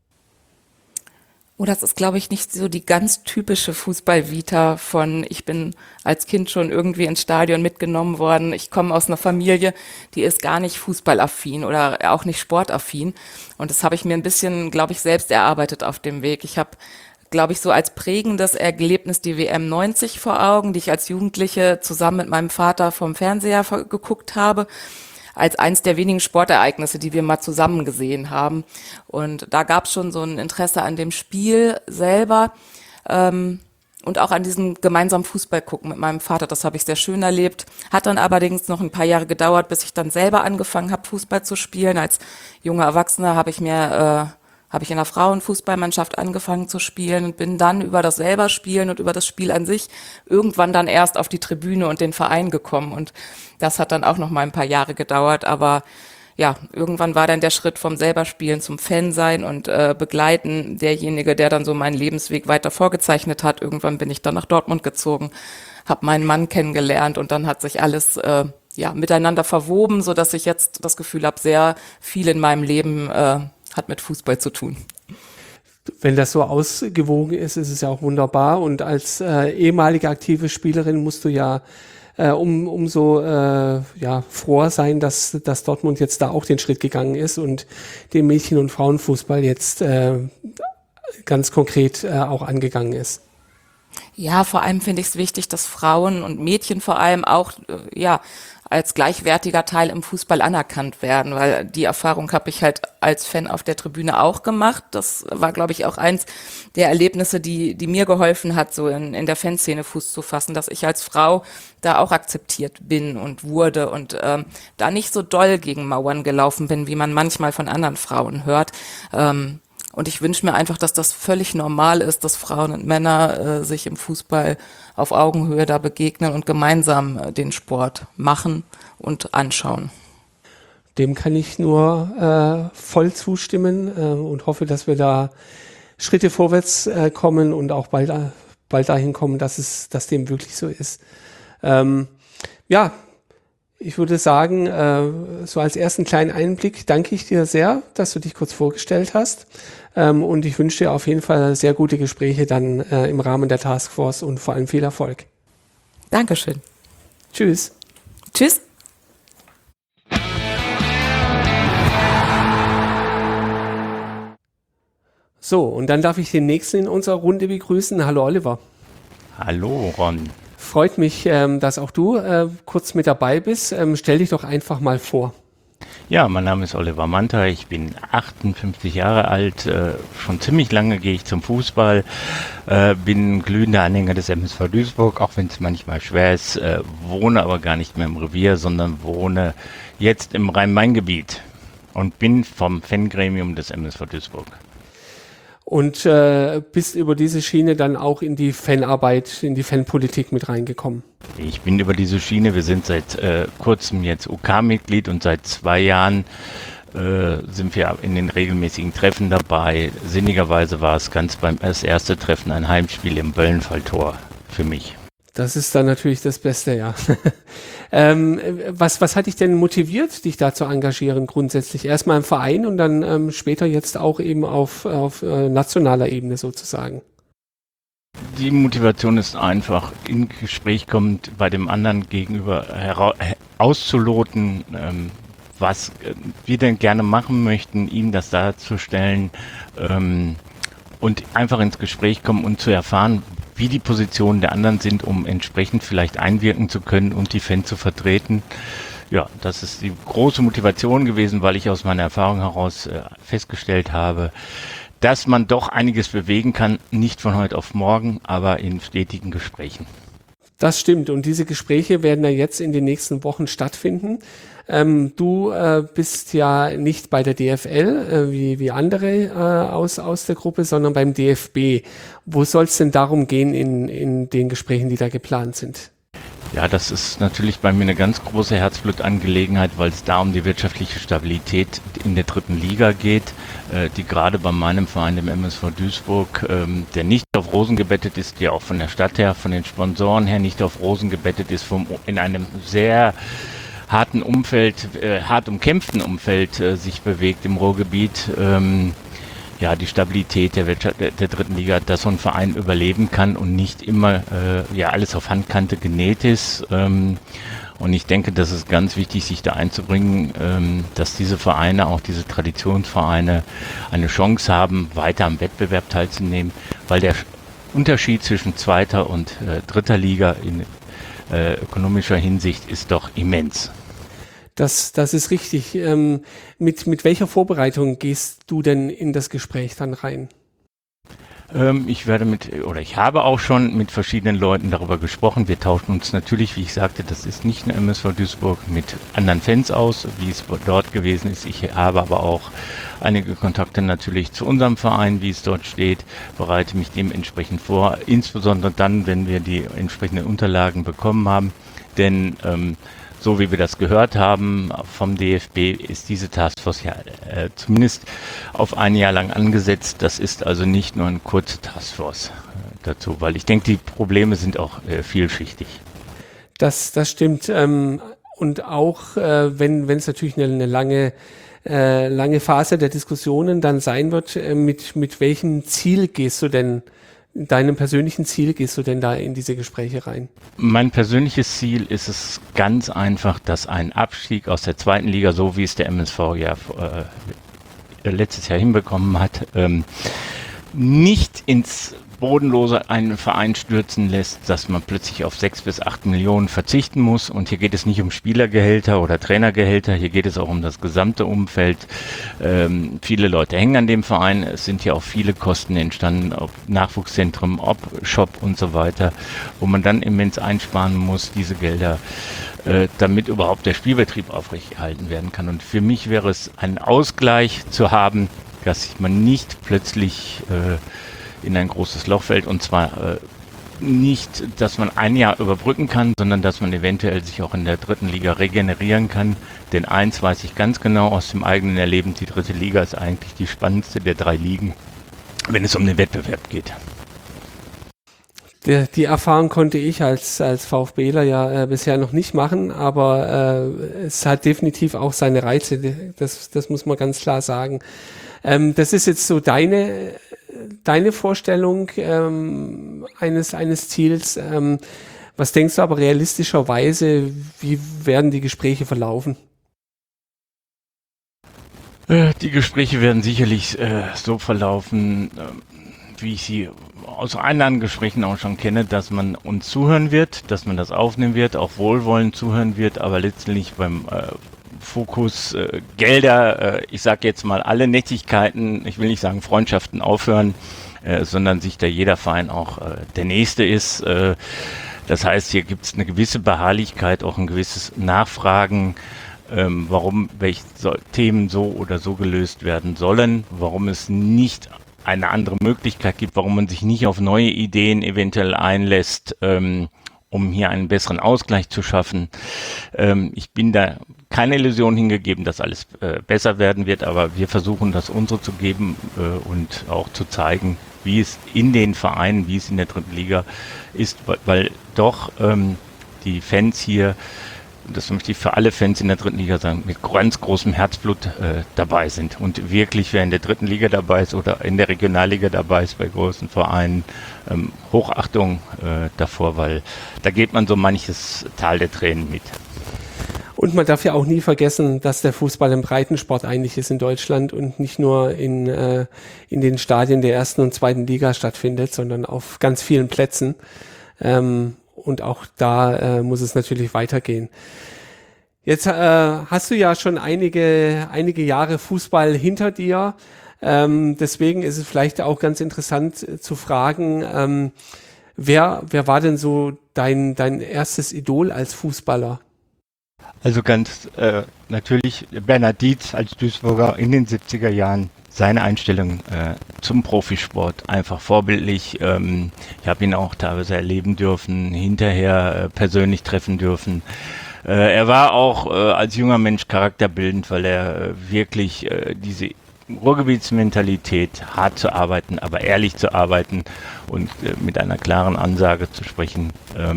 Oh, das ist, glaube ich, nicht so die ganz typische Fußball-Vita von, ich bin als Kind schon irgendwie ins Stadion mitgenommen worden. Ich komme aus einer Familie, die ist gar nicht fußballaffin oder auch nicht sportaffin. Und das habe ich mir ein bisschen, glaube ich, selbst erarbeitet auf dem Weg. Ich habe, glaube ich, so als prägendes Erlebnis die WM 90 vor Augen, die ich als Jugendliche zusammen mit meinem Vater vom Fernseher geguckt habe, als eins der wenigen Sportereignisse, die wir mal zusammen gesehen haben. Und da gab es schon so ein Interesse an dem Spiel selber und auch an diesem gemeinsamen Fußball gucken mit meinem Vater. Das habe ich sehr schön erlebt. Hat dann allerdings noch ein paar Jahre gedauert, bis ich dann selber angefangen habe, Fußball zu spielen. Als junger Erwachsener habe ich in einer Frauenfußballmannschaft angefangen zu spielen und bin dann über das selber Spielen und über das Spiel an sich irgendwann dann erst auf die Tribüne und den Verein gekommen. Und das hat dann auch noch mal ein paar Jahre gedauert. Aber ja, irgendwann war dann der Schritt vom selber Spielen zum Fan sein und begleiten derjenige, der dann so meinen Lebensweg weiter vorgezeichnet hat. Irgendwann bin ich dann nach Dortmund gezogen, habe meinen Mann kennengelernt und dann hat sich alles miteinander verwoben, so dass ich jetzt das Gefühl habe, sehr viel in meinem Leben hat mit Fußball zu tun. Wenn das so ausgewogen ist, ist es ja auch wunderbar. Und als ehemalige aktive Spielerin musst du ja umso froher sein, dass Dortmund jetzt da auch den Schritt gegangen ist und den Mädchen- und Frauenfußball jetzt ganz konkret auch angegangen ist. Ja, vor allem finde ich es wichtig, dass Frauen und Mädchen vor allem auch als gleichwertiger Teil im Fußball anerkannt werden, weil die Erfahrung habe ich halt als Fan auf der Tribüne auch gemacht. Das war, glaube ich, auch eins der Erlebnisse, die mir geholfen hat, so in der Fanszene Fuß zu fassen, dass ich als Frau da auch akzeptiert bin und wurde und da nicht so doll gegen Mauern gelaufen bin, wie man manchmal von anderen Frauen hört. Und ich wünsche mir einfach, dass das völlig normal ist, dass Frauen und Männer sich im Fußball auf Augenhöhe da begegnen und gemeinsam den Sport machen und anschauen. Dem kann ich nur voll zustimmen und hoffe, dass wir da Schritte vorwärts kommen und auch bald dahin kommen, dass dem wirklich so ist. Ich würde sagen, so als ersten kleinen Einblick danke ich dir sehr, dass du dich kurz vorgestellt hast. Und ich wünsche dir auf jeden Fall sehr gute Gespräche dann im Rahmen der Taskforce und vor allem viel Erfolg. Dankeschön. Tschüss. Tschüss. So, und dann darf ich den nächsten in unserer Runde begrüßen. Hallo Oliver. Hallo Ron. Freut mich, dass auch du kurz mit dabei bist. Stell dich doch einfach mal vor. Ja, mein Name ist Oliver Manta, ich bin 58 Jahre alt, schon ziemlich lange gehe ich zum Fußball, bin glühender Anhänger des MSV Duisburg, auch wenn es manchmal schwer ist, wohne aber gar nicht mehr im Revier, sondern wohne jetzt im Rhein-Main-Gebiet und bin vom Fangremium des MSV Duisburg. Und bist über diese Schiene dann auch in die Fanarbeit, in die Fanpolitik mit reingekommen? Ich bin über diese Schiene, wir sind seit kurzem jetzt OK-Mitglied und seit 2 Jahren sind wir in den regelmäßigen Treffen dabei. Sinnigerweise war es das erste Treffen ein Heimspiel im Böllenfalltor für mich. Das ist dann natürlich das Beste, ja. Was hat dich denn motiviert, dich da zu engagieren grundsätzlich? Erstmal im Verein und dann später jetzt auch eben auf nationaler Ebene sozusagen. Die Motivation ist einfach, in Gespräch kommend bei dem anderen gegenüber auszuloten, was wir denn gerne machen möchten, ihm das darzustellen und einfach ins Gespräch kommen und zu erfahren, wie die Positionen der anderen sind, um entsprechend vielleicht einwirken zu können und die Fans zu vertreten. Ja, das ist die große Motivation gewesen, weil ich aus meiner Erfahrung heraus festgestellt habe, dass man doch einiges bewegen kann, nicht von heute auf morgen, aber in stetigen Gesprächen. Das stimmt und diese Gespräche werden ja jetzt in den nächsten Wochen stattfinden. Du bist ja nicht bei der DFL wie andere aus der Gruppe, sondern beim DFB. Wo soll es denn darum gehen in den Gesprächen, die da geplant sind? Ja, das ist natürlich bei mir eine ganz große Herzblutangelegenheit, weil es da um die wirtschaftliche Stabilität in der 3. Liga geht, die gerade bei meinem Verein, dem MSV Duisburg, der nicht auf Rosen gebettet ist, der auch von der Stadt her, von den Sponsoren her nicht auf Rosen gebettet ist, in einem sehr harten Umfeld, hart umkämpften Umfeld sich bewegt im Ruhrgebiet. Die Stabilität der 3. Liga, dass so ein Verein überleben kann und nicht immer alles auf Handkante genäht ist. Und ich denke, das ist ganz wichtig, sich da einzubringen, dass diese Vereine, auch diese Traditionsvereine, eine Chance haben, weiter am Wettbewerb teilzunehmen, weil der Unterschied zwischen 2. und 3. Liga in ökonomischer Hinsicht ist doch immens. Das ist richtig. Mit welcher Vorbereitung gehst du denn in das Gespräch dann rein? Ich habe auch schon mit verschiedenen Leuten darüber gesprochen. Wir tauschen uns natürlich, wie ich sagte, das ist nicht nur MSV Duisburg, mit anderen Fans aus, wie es dort gewesen ist. Ich habe aber auch einige Kontakte natürlich zu unserem Verein, wie es dort steht, bereite mich dementsprechend vor, insbesondere dann, wenn wir die entsprechenden Unterlagen bekommen haben. Denn so wie wir das gehört haben vom DFB, ist diese Taskforce ja zumindest auf 1 Jahr lang angesetzt. Das ist also nicht nur eine kurze Taskforce dazu, weil ich denke, die Probleme sind auch vielschichtig. Das stimmt. und auch wenn es natürlich eine lange Phase der Diskussionen dann sein wird, mit welchem Ziel gehst du denn, deinem persönlichen Ziel gehst du denn da in diese Gespräche rein? Mein persönliches Ziel ist es ganz einfach, dass ein Abstieg aus der zweiten Liga, so wie es der MSV ja letztes Jahr hinbekommen hat, nicht ins Bodenlose einen Verein stürzen lässt, dass man plötzlich auf 6 bis 8 Millionen verzichten muss. Und hier geht es nicht um Spielergehälter oder Trainergehälter, hier geht es auch um das gesamte Umfeld. Viele Leute hängen an dem Verein, es sind ja auch viele Kosten entstanden, ob Nachwuchszentrum, ob Shop und so weiter, wo man dann immens einsparen muss, diese Gelder, damit überhaupt der Spielbetrieb aufrechterhalten werden kann. Und für mich wäre es ein Ausgleich zu haben, dass man nicht plötzlich in ein großes Loch fällt, und zwar nicht, dass man ein Jahr überbrücken kann, sondern dass man eventuell sich auch in der dritten Liga regenerieren kann. Denn eins weiß ich ganz genau aus dem eigenen Erleben, die dritte Liga ist eigentlich die spannendste der 3 Ligen, wenn es um den Wettbewerb geht. Die Erfahrung konnte ich als VfBler ja bisher noch nicht machen, aber es hat definitiv auch seine Reize, das muss man ganz klar sagen. Das ist jetzt so deine Vorstellung eines Ziels. Was denkst du aber realistischerweise, wie werden die Gespräche verlaufen? Die Gespräche werden sicherlich so verlaufen, wie ich sie aus anderen Gesprächen auch schon kenne, dass man uns zuhören wird, dass man das aufnehmen wird, auch wohlwollend zuhören wird, aber letztendlich beim Fokus Gelder, ich sage jetzt mal alle Nettigkeiten, ich will nicht sagen Freundschaften aufhören, sondern sich da jeder Verein auch der Nächste ist. Das heißt, hier gibt es eine gewisse Beharrlichkeit, auch ein gewisses Nachfragen, warum welche Themen so oder so gelöst werden sollen, warum es nicht eine andere Möglichkeit gibt, warum man sich nicht auf neue Ideen eventuell einlässt, um hier einen besseren Ausgleich zu schaffen. Ich bin da keine Illusion hingegeben, dass alles besser werden wird, aber wir versuchen, das unsere zu geben und auch zu zeigen, wie es in den Vereinen, wie es in der dritten Liga ist, weil doch die Fans hier, das möchte ich für alle Fans in der dritten Liga sagen, mit ganz großem Herzblut dabei sind. Und wirklich, wer in der dritten Liga dabei ist oder in der Regionalliga dabei ist bei großen Vereinen, Hochachtung davor, weil da geht man so manches Tal der Tränen mit. Und man darf ja auch nie vergessen, dass der Fußball ein Breitensport eigentlich ist in Deutschland und nicht nur in den Stadien der ersten und zweiten Liga stattfindet, sondern auf ganz vielen Plätzen. Und auch da muss es natürlich weitergehen. Jetzt hast du ja schon einige Jahre Fußball hinter dir. Deswegen ist es vielleicht auch ganz interessant zu fragen, wer war denn so dein erstes Idol als Fußballer? Also ganz natürlich Bernhard Dietz als Duisburger in den 70er Jahren. Seine Einstellung zum Profisport einfach vorbildlich. Ich habe ihn auch teilweise erleben dürfen, hinterher persönlich treffen dürfen. Er war auch als junger Mensch charakterbildend, weil er wirklich diese Ruhrgebietsmentalität, hart zu arbeiten, aber ehrlich zu arbeiten und mit einer klaren Ansage zu sprechen,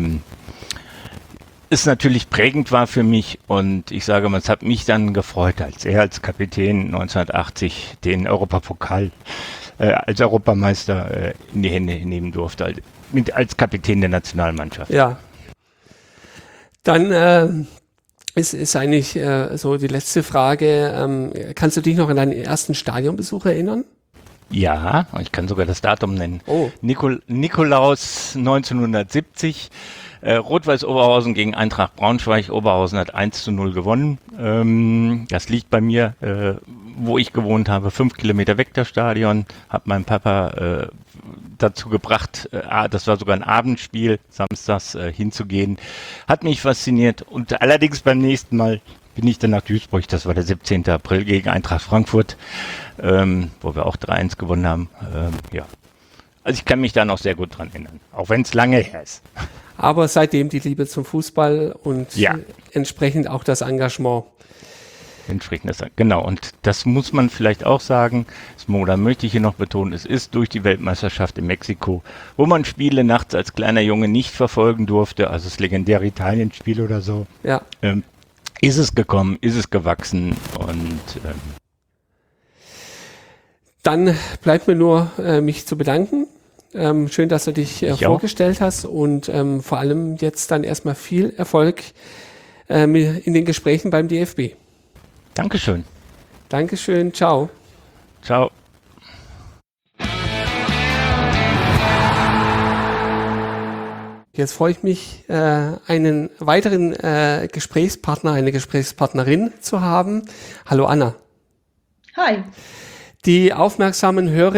ist natürlich prägend war für mich, und ich sage mal, es hat mich dann gefreut, als er als Kapitän 1980 den Europapokal als Europameister in die Hände nehmen durfte, als Kapitän der Nationalmannschaft. Ja. Dann ist eigentlich so die letzte Frage. Kannst du dich noch an deinen ersten Stadionbesuch erinnern? Ja, ich kann sogar das Datum nennen. Oh. Nikolaus 1970. Rot-Weiß Oberhausen gegen Eintracht Braunschweig. Oberhausen hat 1:0 gewonnen. Das liegt bei mir, wo ich gewohnt habe, 5 Kilometer weg das Stadion. Hab meinen Papa dazu gebracht, das war sogar ein Abendspiel, samstags hinzugehen. Hat mich fasziniert, und allerdings beim nächsten Mal bin ich dann nach Duisburg. Das war der 17. April gegen Eintracht Frankfurt, wo wir auch 3:1 gewonnen haben. Ja. Also ich kann mich da noch sehr gut dran erinnern, auch wenn es lange her ist. Aber seitdem die Liebe zum Fußball und entsprechend auch das Engagement. Entsprechend das, genau. Und das muss man vielleicht auch sagen, oder möchte ich hier noch betonen, es ist durch die Weltmeisterschaft in Mexiko, wo man Spiele nachts als kleiner Junge nicht verfolgen durfte, also das legendäre Italien-Spiel oder so, Ja. Ist es gekommen, ist es gewachsen und Dann bleibt mir nur, mich zu bedanken. Schön, dass du dich ich auch. vorgestellt hast und vor allem jetzt dann erstmal viel Erfolg in den Gesprächen beim DFB. Dankeschön. Dankeschön, ciao. Ciao. Jetzt freue ich mich, einen weiteren Gesprächspartner, eine Gesprächspartnerin zu haben. Hallo Anna. Hi. Die aufmerksamen Hörer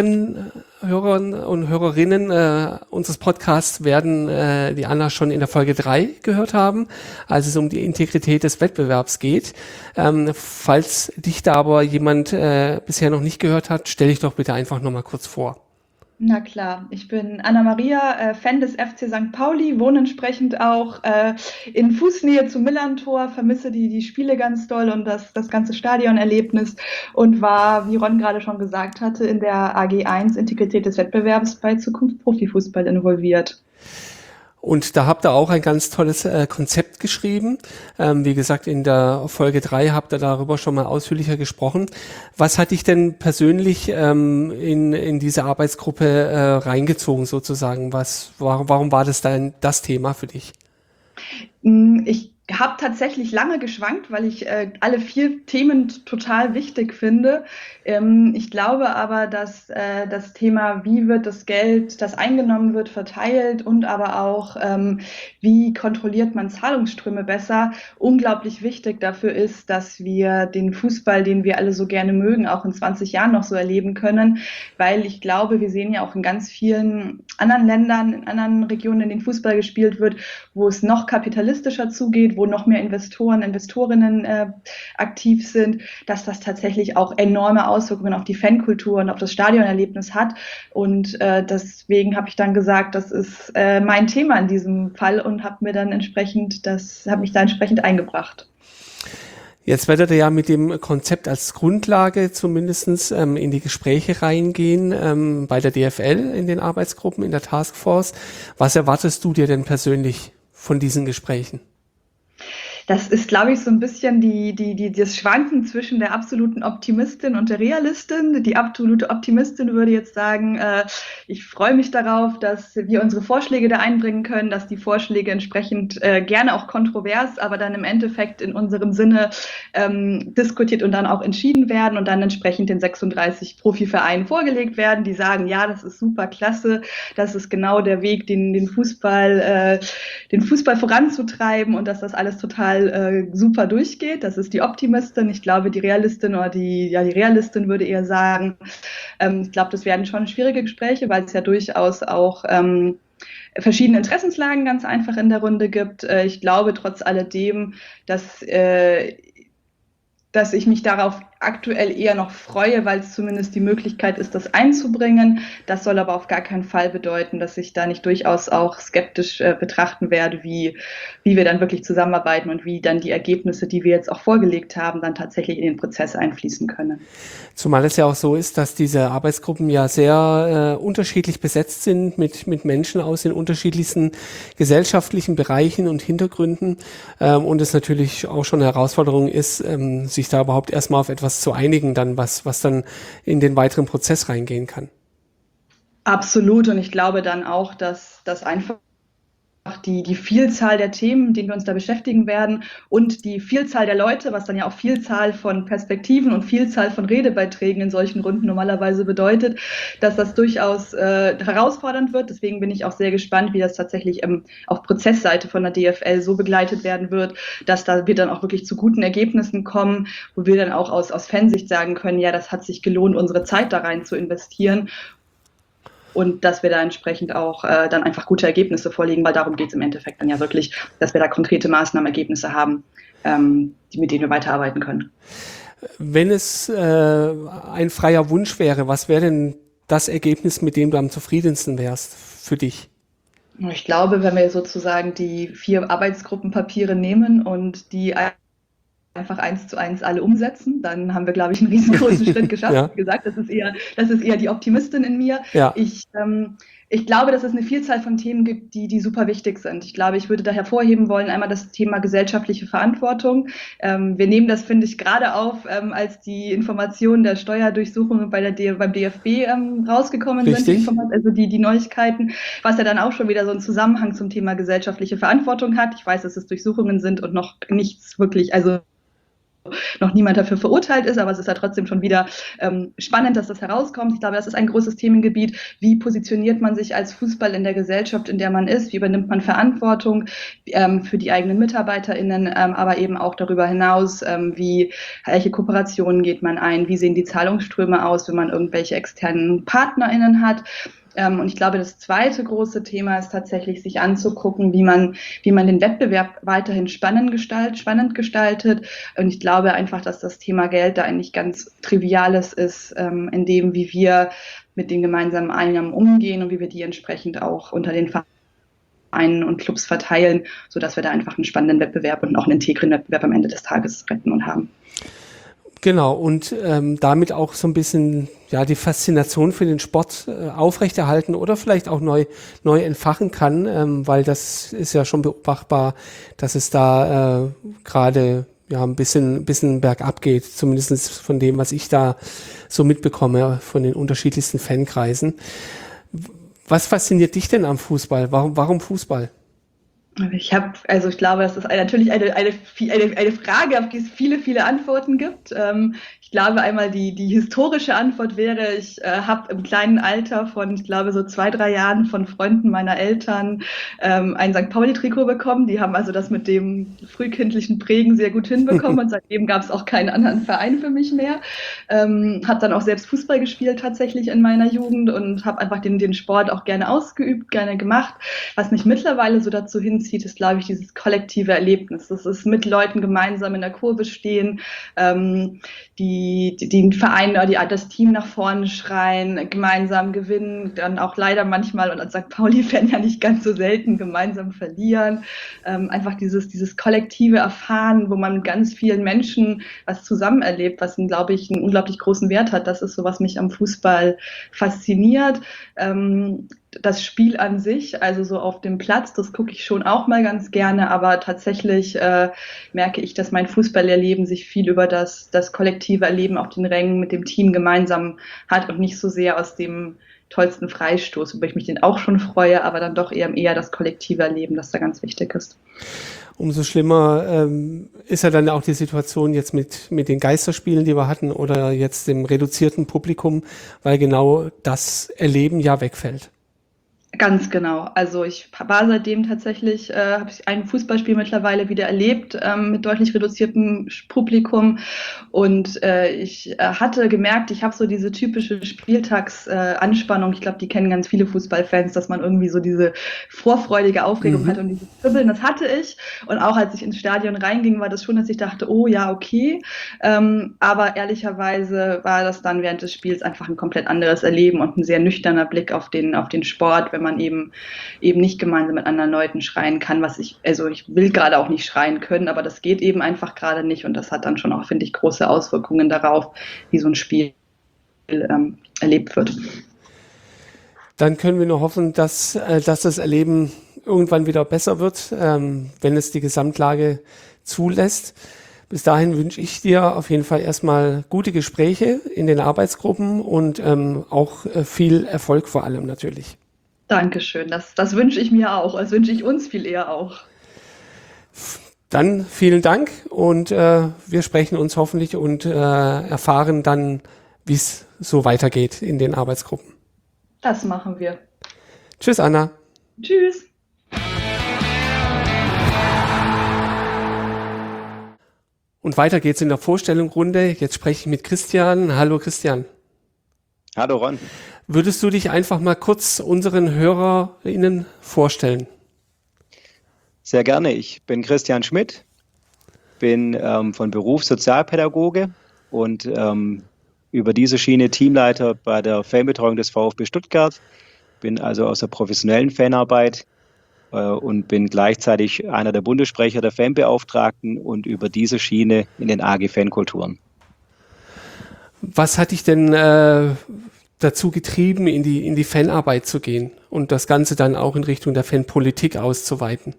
und Hörerinnen unseres Podcasts werden die Anna schon in der Folge 3 gehört haben, als es um die Integrität des Wettbewerbs geht. Falls dich da aber jemand bisher noch nicht gehört hat, stell dich doch bitte einfach nochmal kurz vor. Na klar, ich bin Anna-Maria, Fan des FC St. Pauli, wohne entsprechend auch in Fußnähe zum Millerntor, vermisse die Spiele ganz doll und das ganze Stadionerlebnis und war, wie Ron gerade schon gesagt hatte, in der AG1 Integrität des Wettbewerbs bei Zukunft Profifußball involviert. Und da habt ihr auch ein ganz tolles Konzept geschrieben. Wie gesagt, in der Folge 3 habt ihr darüber schon mal ausführlicher gesprochen. Was hat dich denn persönlich in diese Arbeitsgruppe reingezogen sozusagen? Warum war das dann das Thema für dich? Ich habe tatsächlich lange geschwankt, weil ich alle 4 Themen total wichtig finde. Ich glaube aber, dass das Thema, wie wird das Geld, das eingenommen wird, verteilt und aber auch, wie kontrolliert man Zahlungsströme besser, unglaublich wichtig dafür ist, dass wir den Fußball, den wir alle so gerne mögen, auch in 20 Jahren noch so erleben können. Weil ich glaube, wir sehen ja auch in ganz vielen anderen Ländern, in anderen Regionen, in denen Fußball gespielt wird, wo es noch kapitalistischer zugeht, wo noch mehr Investoren, Investorinnen aktiv sind, dass das tatsächlich auch enorme Auswirkungen auf die Fankultur und auf das Stadionerlebnis hat. Und deswegen habe ich dann gesagt, das ist mein Thema in diesem Fall und habe mich da entsprechend eingebracht. Jetzt werdet ihr ja mit dem Konzept als Grundlage zumindest in die Gespräche reingehen bei der DFL in den Arbeitsgruppen, in der Taskforce. Was erwartest du dir denn persönlich von diesen Gesprächen? Das ist, glaube ich, so ein bisschen das Schwanken zwischen der absoluten Optimistin und der Realistin. Die absolute Optimistin würde jetzt sagen, ich freue mich darauf, dass wir unsere Vorschläge da einbringen können, dass die Vorschläge entsprechend gerne auch kontrovers, aber dann im Endeffekt in unserem Sinne diskutiert und dann auch entschieden werden und dann entsprechend den 36 Profivereinen vorgelegt werden, die sagen, ja, das ist super klasse, das ist genau der Weg, den Fußball voranzutreiben und dass das alles total super durchgeht. Das ist die Optimistin. Ich glaube, die Realistin oder die Realistin würde eher sagen, ich glaube, das werden schon schwierige Gespräche, weil es ja durchaus auch verschiedene Interessenslagen ganz einfach in der Runde gibt. Ich glaube trotz alledem, dass ich mich darauf aktuell eher noch freue, weil es zumindest die Möglichkeit ist, das einzubringen. Das soll aber auf gar keinen Fall bedeuten, dass ich da nicht durchaus auch skeptisch betrachten werde, wie wir dann wirklich zusammenarbeiten und wie dann die Ergebnisse, die wir jetzt auch vorgelegt haben, dann tatsächlich in den Prozess einfließen können. Zumal es ja auch so ist, dass diese Arbeitsgruppen ja sehr unterschiedlich besetzt sind mit Menschen aus den unterschiedlichsten gesellschaftlichen Bereichen und Hintergründen und es natürlich auch schon eine Herausforderung ist, sich da überhaupt erstmal auf etwas zu einigen, dann was dann in den weiteren Prozess reingehen kann. Absolut, und ich glaube dann auch, dass das einfach die Vielzahl der Themen, denen wir uns da beschäftigen werden und die Vielzahl der Leute, was dann ja auch Vielzahl von Perspektiven und Vielzahl von Redebeiträgen in solchen Runden normalerweise bedeutet, dass das durchaus herausfordernd wird. Deswegen bin ich auch sehr gespannt, wie das tatsächlich auf Prozessseite von der DFL so begleitet werden wird, dass wir dann auch wirklich zu guten Ergebnissen kommen, wo wir dann auch aus Fansicht sagen können, ja, das hat sich gelohnt, unsere Zeit da rein zu investieren. Und dass wir da entsprechend auch dann einfach gute Ergebnisse vorlegen, weil darum geht es im Endeffekt dann ja wirklich, dass wir da konkrete Maßnahmen, Ergebnisse haben, mit denen wir weiterarbeiten können. Wenn es ein freier Wunsch wäre, was wäre denn das Ergebnis, mit dem du am zufriedensten wärst für dich? Ich glaube, wenn wir sozusagen die 4 Arbeitsgruppenpapiere nehmen und die einfach 1:1 alle umsetzen, dann haben wir, glaube ich, einen riesengroßen Schritt geschafft. Ja. Wie gesagt, das ist eher die Optimistin in mir. Ja. Ich Ich glaube, dass es eine Vielzahl von Themen gibt, die super wichtig sind. Ich glaube, ich würde da hervorheben wollen, einmal das Thema gesellschaftliche Verantwortung. Wir nehmen das, finde ich, gerade auf, als die Informationen der Steuerdurchsuchungen beim DFB rausgekommen Richtig. sind, also die Neuigkeiten, was ja dann auch schon wieder so einen Zusammenhang zum Thema gesellschaftliche Verantwortung hat. Ich weiß, dass es Durchsuchungen sind und noch nichts wirklich, also noch niemand dafür verurteilt ist, aber es ist ja trotzdem schon wieder spannend, dass das herauskommt. Ich glaube, das ist ein großes Themengebiet. Wie positioniert man sich als Fußball in der Gesellschaft, in der man ist? Wie übernimmt man Verantwortung für die eigenen MitarbeiterInnen, aber eben auch darüber hinaus, welche Kooperationen geht man ein? Wie sehen die Zahlungsströme aus, wenn man irgendwelche externen PartnerInnen hat? Und ich glaube, das zweite große Thema ist tatsächlich, sich anzugucken, wie man den Wettbewerb weiterhin spannend gestaltet. Und ich glaube einfach, dass das Thema Geld da eigentlich ganz Triviales ist, in dem, wie wir mit den gemeinsamen Einnahmen umgehen und wie wir die entsprechend auch unter den Vereinen und Clubs verteilen, sodass wir da einfach einen spannenden Wettbewerb und auch einen integren Wettbewerb am Ende des Tages retten und haben. Genau, und damit auch so ein bisschen die Faszination für den Sport aufrechterhalten oder vielleicht auch neu entfachen kann, weil das ist ja schon beobachtbar, dass es da gerade ein bisschen bergab geht, zumindest von dem, was ich da so mitbekomme von den unterschiedlichsten Fankreisen. Was fasziniert dich denn am Fußball? Warum Fußball? Ich glaube, das ist natürlich eine Frage, auf die es viele, viele Antworten gibt. Ich glaube, einmal die historische Antwort wäre, ich habe im kleinen Alter von, ich glaube, so 2-3 Jahren von Freunden meiner Eltern ein St. Pauli-Trikot bekommen. Die haben also das mit dem frühkindlichen Prägen sehr gut hinbekommen und seitdem gab es auch keinen anderen Verein für mich mehr. Habe dann auch selbst Fußball gespielt tatsächlich in meiner Jugend und habe einfach den Sport auch gerne ausgeübt, gerne gemacht. Was mich mittlerweile so dazu hinzieht, ist, glaube ich, dieses kollektive Erlebnis. Das ist mit Leuten gemeinsam in der Kurve stehen, den Verein oder das Team nach vorne schreien, gemeinsam gewinnen, dann auch leider manchmal und als St. Pauli-Fan ja nicht ganz so selten gemeinsam verlieren. Einfach dieses kollektive Erfahren, wo man mit ganz vielen Menschen was zusammen erlebt, was, glaube ich, einen unglaublich großen Wert hat. Das ist so, was mich am Fußball fasziniert. Das Spiel an sich, also so auf dem Platz, das gucke ich schon auch mal ganz gerne, aber tatsächlich merke ich, dass mein Fußballerleben sich viel über das kollektive Erleben auf den Rängen mit dem Team gemeinsam hat und nicht so sehr aus dem tollsten Freistoß, über ich mich den auch schon freue, aber dann doch eher das kollektive Erleben, das da ganz wichtig ist. Umso schlimmer ist ja dann auch die Situation jetzt mit den Geisterspielen, die wir hatten, oder jetzt dem reduzierten Publikum, weil genau das Erleben ja wegfällt. Ganz genau. Also ich war seitdem tatsächlich, habe ich ein Fußballspiel mittlerweile wieder erlebt mit deutlich reduziertem Publikum und ich hatte gemerkt, ich habe so diese typische Spieltagsanspannung. Ich glaube, die kennen ganz viele Fußballfans, dass man irgendwie so diese vorfreudige Aufregung hat und dieses Kribbeln, das hatte ich. Und auch als ich ins Stadion reinging, war das schon, dass ich dachte, oh ja, okay. Aber ehrlicherweise war das dann während des Spiels einfach ein komplett anderes Erleben und ein sehr nüchterner Blick auf den Sport, wenn man eben nicht gemeinsam mit anderen Leuten schreien kann, ich will gerade auch nicht schreien können, aber das geht eben einfach gerade nicht und das hat dann schon auch, finde ich, große Auswirkungen darauf, wie so ein Spiel erlebt wird. Dann können wir nur hoffen, dass das Erleben irgendwann wieder besser wird, wenn es die Gesamtlage zulässt. Bis dahin wünsche ich dir auf jeden Fall erstmal gute Gespräche in den Arbeitsgruppen und auch viel Erfolg vor allem natürlich. Dankeschön, das wünsche ich mir auch, das wünsche ich uns viel eher auch. Dann vielen Dank und wir sprechen uns hoffentlich und erfahren dann, wie es so weitergeht in den Arbeitsgruppen. Das machen wir. Tschüss, Anna. Tschüss. Und weiter geht's in der Vorstellungsrunde. Jetzt spreche ich mit Christian. Hallo Christian. Hallo Ron. Würdest du dich einfach mal kurz unseren HörerInnen vorstellen? Sehr gerne. Ich bin Christian Schmidt, bin von Beruf Sozialpädagoge und über diese Schiene Teamleiter bei der Fanbetreuung des VfB Stuttgart. Bin also aus der professionellen Fanarbeit und bin gleichzeitig einer der Bundessprecher der Fanbeauftragten und über diese Schiene in den AG Fankulturen. Was hat dich denn dazu getrieben, in die Fanarbeit zu gehen und das Ganze dann auch in Richtung der Fanpolitik auszuweiten?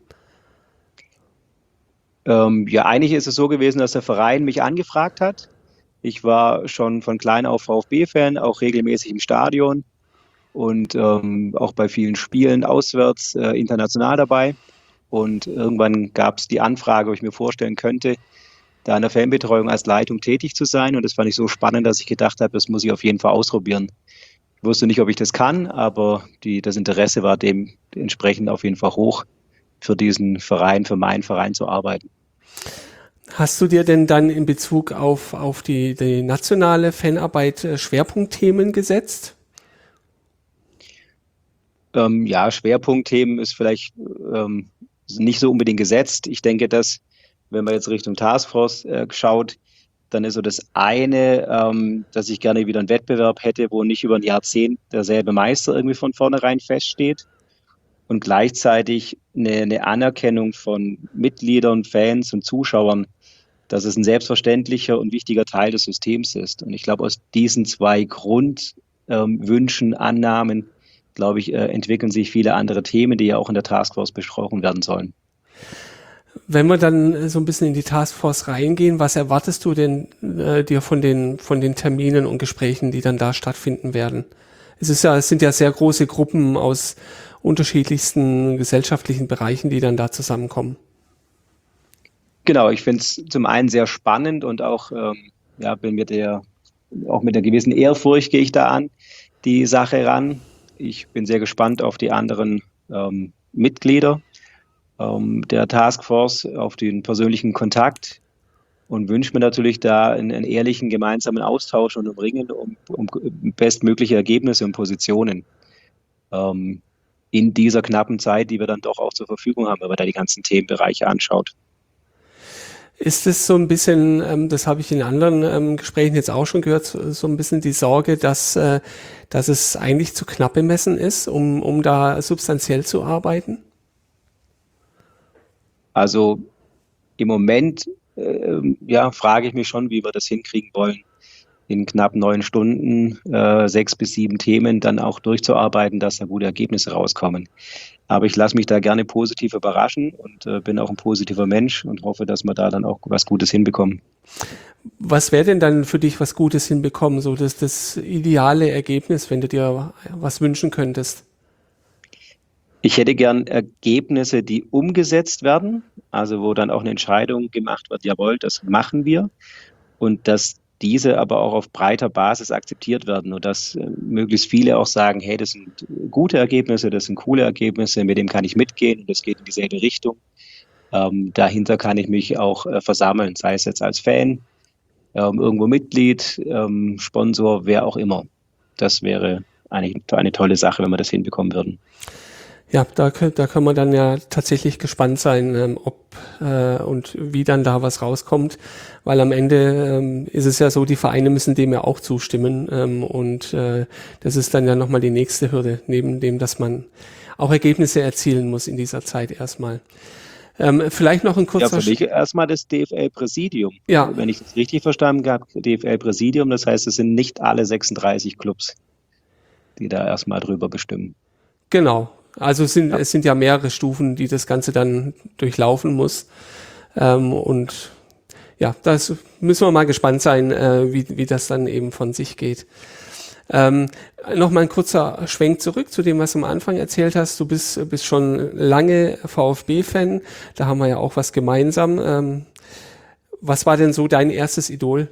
Ja, eigentlich ist es so gewesen, dass der Verein mich angefragt hat. Ich war schon von klein auf VfB-Fan, auch regelmäßig im Stadion und auch bei vielen Spielen auswärts international dabei. Und irgendwann gab es die Anfrage, ob ich mir vorstellen könnte, da in der Fanbetreuung als Leitung tätig zu sein. Und das fand ich so spannend, dass ich gedacht habe, das muss ich auf jeden Fall ausprobieren. Ich wusste nicht, ob ich das kann, aber das Interesse war dementsprechend auf jeden Fall hoch, für diesen Verein, für meinen Verein zu arbeiten. Hast du dir denn dann in Bezug auf die nationale Fanarbeit Schwerpunktthemen gesetzt? Ja, Schwerpunktthemen ist vielleicht nicht so unbedingt gesetzt. Ich denke, dass, wenn man jetzt Richtung Taskforce schaut, dann ist so das eine, dass ich gerne wieder einen Wettbewerb hätte, wo nicht über ein Jahrzehnt derselbe Meister irgendwie von vornherein feststeht. Und gleichzeitig eine Anerkennung von Mitgliedern, Fans und Zuschauern, dass es ein selbstverständlicher und wichtiger Teil des Systems ist. Und ich glaube, aus diesen zwei Grundwünschen, Annahmen, glaube ich, entwickeln sich viele andere Themen, die ja auch in der Taskforce besprochen werden sollen. Wenn wir dann so ein bisschen in die Taskforce reingehen, was erwartest du denn dir von den Terminen und Gesprächen, die dann da stattfinden werden? Es sind ja sehr große Gruppen aus unterschiedlichsten gesellschaftlichen Bereichen, die dann da zusammenkommen. Genau, ich finde es zum einen sehr spannend und auch, bin mit einer gewissen Ehrfurcht gehe ich da an die Sache ran. Ich bin sehr gespannt auf die anderen Mitglieder der Taskforce, auf den persönlichen Kontakt und wünsche mir natürlich da einen ehrlichen gemeinsamen Austausch und Ringen um bestmögliche Ergebnisse und Positionen in dieser knappen Zeit, die wir dann doch auch zur Verfügung haben, wenn man da die ganzen Themenbereiche anschaut. Ist es so ein bisschen, das habe ich in anderen Gesprächen jetzt auch schon gehört, so ein bisschen die Sorge, dass es eigentlich zu knapp bemessen ist, um da substanziell zu arbeiten? Also im Moment frage ich mich schon, wie wir das hinkriegen wollen, in knapp 9 Stunden 6 bis 7 Themen dann auch durchzuarbeiten, dass da gute Ergebnisse rauskommen. Aber ich lasse mich da gerne positiv überraschen und bin auch ein positiver Mensch und hoffe, dass wir da dann auch was Gutes hinbekommen. Was wäre denn dann für dich was Gutes hinbekommen, so das ideale Ergebnis, wenn du dir was wünschen könntest? Ich hätte gern Ergebnisse, die umgesetzt werden, also wo dann auch eine Entscheidung gemacht wird, jawohl, das machen wir, und dass diese aber auch auf breiter Basis akzeptiert werden und dass möglichst viele auch sagen, hey, das sind gute Ergebnisse, das sind coole Ergebnisse, mit dem kann ich mitgehen und das geht in dieselbe Richtung. Dahinter kann ich mich auch versammeln, sei es jetzt als Fan, irgendwo Mitglied, Sponsor, wer auch immer. Das wäre eine tolle Sache, wenn wir das hinbekommen würden. Ja, da kann man dann ja tatsächlich gespannt sein, ob und wie dann da was rauskommt, weil am Ende ist es ja so, die Vereine müssen dem ja auch zustimmen und das ist dann ja nochmal die nächste Hürde, neben dem, dass man auch Ergebnisse erzielen muss in dieser Zeit erstmal. Vielleicht noch ein kurzer... Ja, für mich erstmal das DFL-Präsidium. Ja. Wenn ich das richtig verstanden habe, DFL-Präsidium, das heißt, es sind nicht alle 36 Clubs, die da erstmal drüber bestimmen. Genau. Also es sind ja mehrere Stufen, die das Ganze dann durchlaufen muss. Und ja, das müssen wir mal gespannt sein, wie das dann eben von sich geht. Nochmal ein kurzer Schwenk zurück zu dem, was du am Anfang erzählt hast. Du bist schon lange VfB-Fan. Da haben wir ja auch was gemeinsam. Was war denn so dein erstes Idol?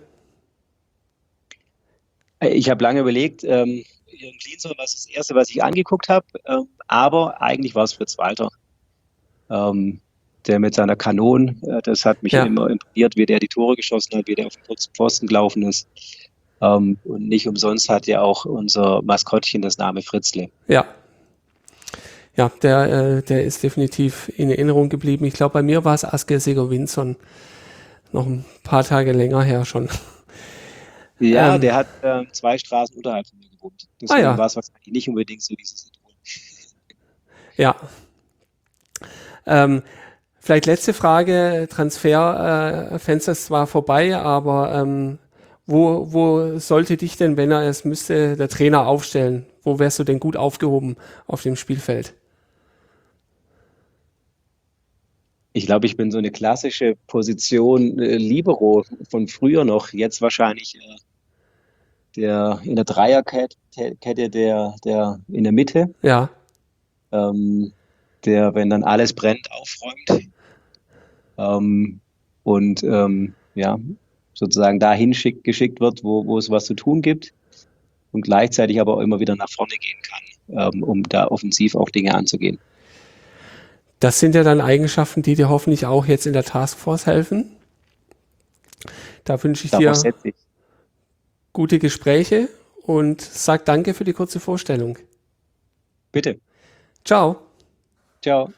Ich habe lange überlegt, Jürgen Klinsmann war das Erste, was ich angeguckt habe, aber eigentlich war es Fritz Walter, der mit seiner Kanone, das hat mich immer imponiert, wie der die Tore geschossen hat, wie der auf den kurzen Pfosten gelaufen ist. Und nicht umsonst hat ja auch unser Maskottchen das Name Fritzle. Ja, der ist definitiv in Erinnerung geblieben. Ich glaube, bei mir war es Asger Sigurvinsson, noch ein paar Tage länger her schon. Ja, der hat 2 Straßen unterhalb von mir gewohnt. Deswegen war es wahrscheinlich nicht unbedingt so dieses Idol. Ja. Vielleicht letzte Frage. Transferfenster ist zwar vorbei, aber Wo sollte dich denn, wenn er es müsste, der Trainer aufstellen? Wo wärst du denn gut aufgehoben auf dem Spielfeld? Ich glaube, ich bin so eine klassische Position Libero von früher noch. Jetzt wahrscheinlich der in der Dreierkette, der in der Mitte, Ja, der, wenn dann alles brennt, aufräumt ja, sozusagen dahin geschickt wird, wo es was zu tun gibt und gleichzeitig aber auch immer wieder nach vorne gehen kann, um da offensiv auch Dinge anzugehen. das sind ja dann Eigenschaften, die dir hoffentlich auch jetzt in der Taskforce helfen. Da wünsche ich dir Darauf setze ich. gute Gespräche und sag danke für die kurze Vorstellung. Bitte. Ciao. Ciao.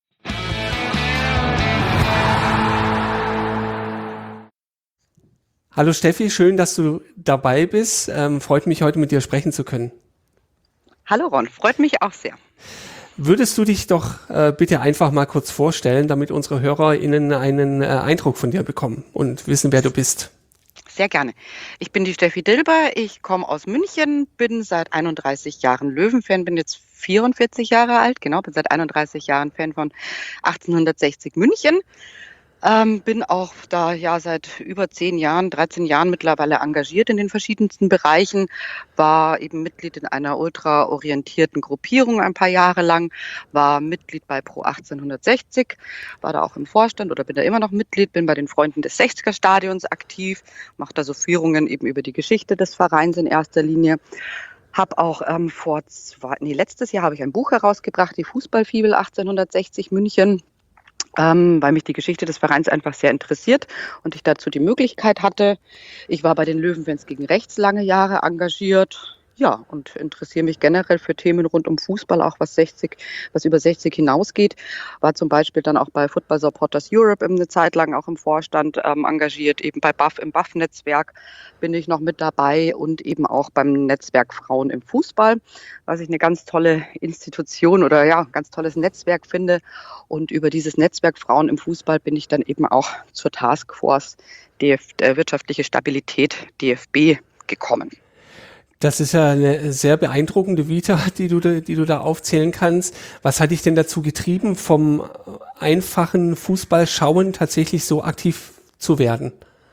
Hallo Steffi, schön, dass du dabei bist. Freut mich, heute mit dir sprechen zu können. Hallo Ron, freut mich auch sehr. Würdest du dich doch bitte einfach mal kurz vorstellen, damit unsere HörerInnen einen Eindruck von dir bekommen und wissen, wer du bist? Sehr gerne. Ich bin die Steffi Dilber, ich komme aus München, bin seit 31 Jahren Löwen-Fan, bin jetzt 44 Jahre alt, genau, bin seit 31 Jahren Fan von 1860 München. Bin auch da ja seit über 10 Jahren, 13 Jahren mittlerweile engagiert in den verschiedensten Bereichen, war eben Mitglied in einer ultraorientierten Gruppierung ein paar Jahre lang, war Mitglied bei Pro 1860, war da auch im Vorstand oder bin da immer noch Mitglied, bin bei den Freunden des 60er-Stadions aktiv, mache da so Führungen eben über die Geschichte des Vereins in erster Linie. Habe auch letztes Jahr habe ich ein Buch herausgebracht, die Fußballfibel 1860 München, weil mich die Geschichte des Vereins einfach sehr interessiert und ich dazu die Möglichkeit hatte. Ich war bei den Löwenfans gegen Rechts lange Jahre engagiert. Ja, und interessiere mich generell für Themen rund um Fußball, auch was über 60 hinausgeht. War zum Beispiel dann auch bei Football Supporters Europe eine Zeit lang auch im Vorstand engagiert. Eben bei BAF, im BAF-Netzwerk bin ich noch mit dabei und eben auch beim Netzwerk Frauen im Fußball, was ich eine ganz tolle Institution oder ja, ganz tolles Netzwerk finde. Und über dieses Netzwerk Frauen im Fußball bin ich dann eben auch zur Taskforce wirtschaftliche Stabilität, DFB, gekommen. Das ist ja eine sehr beeindruckende Vita, die du da aufzählen kannst. Was hat dich denn dazu getrieben, vom einfachen Fußballschauen tatsächlich so aktiv zu werden?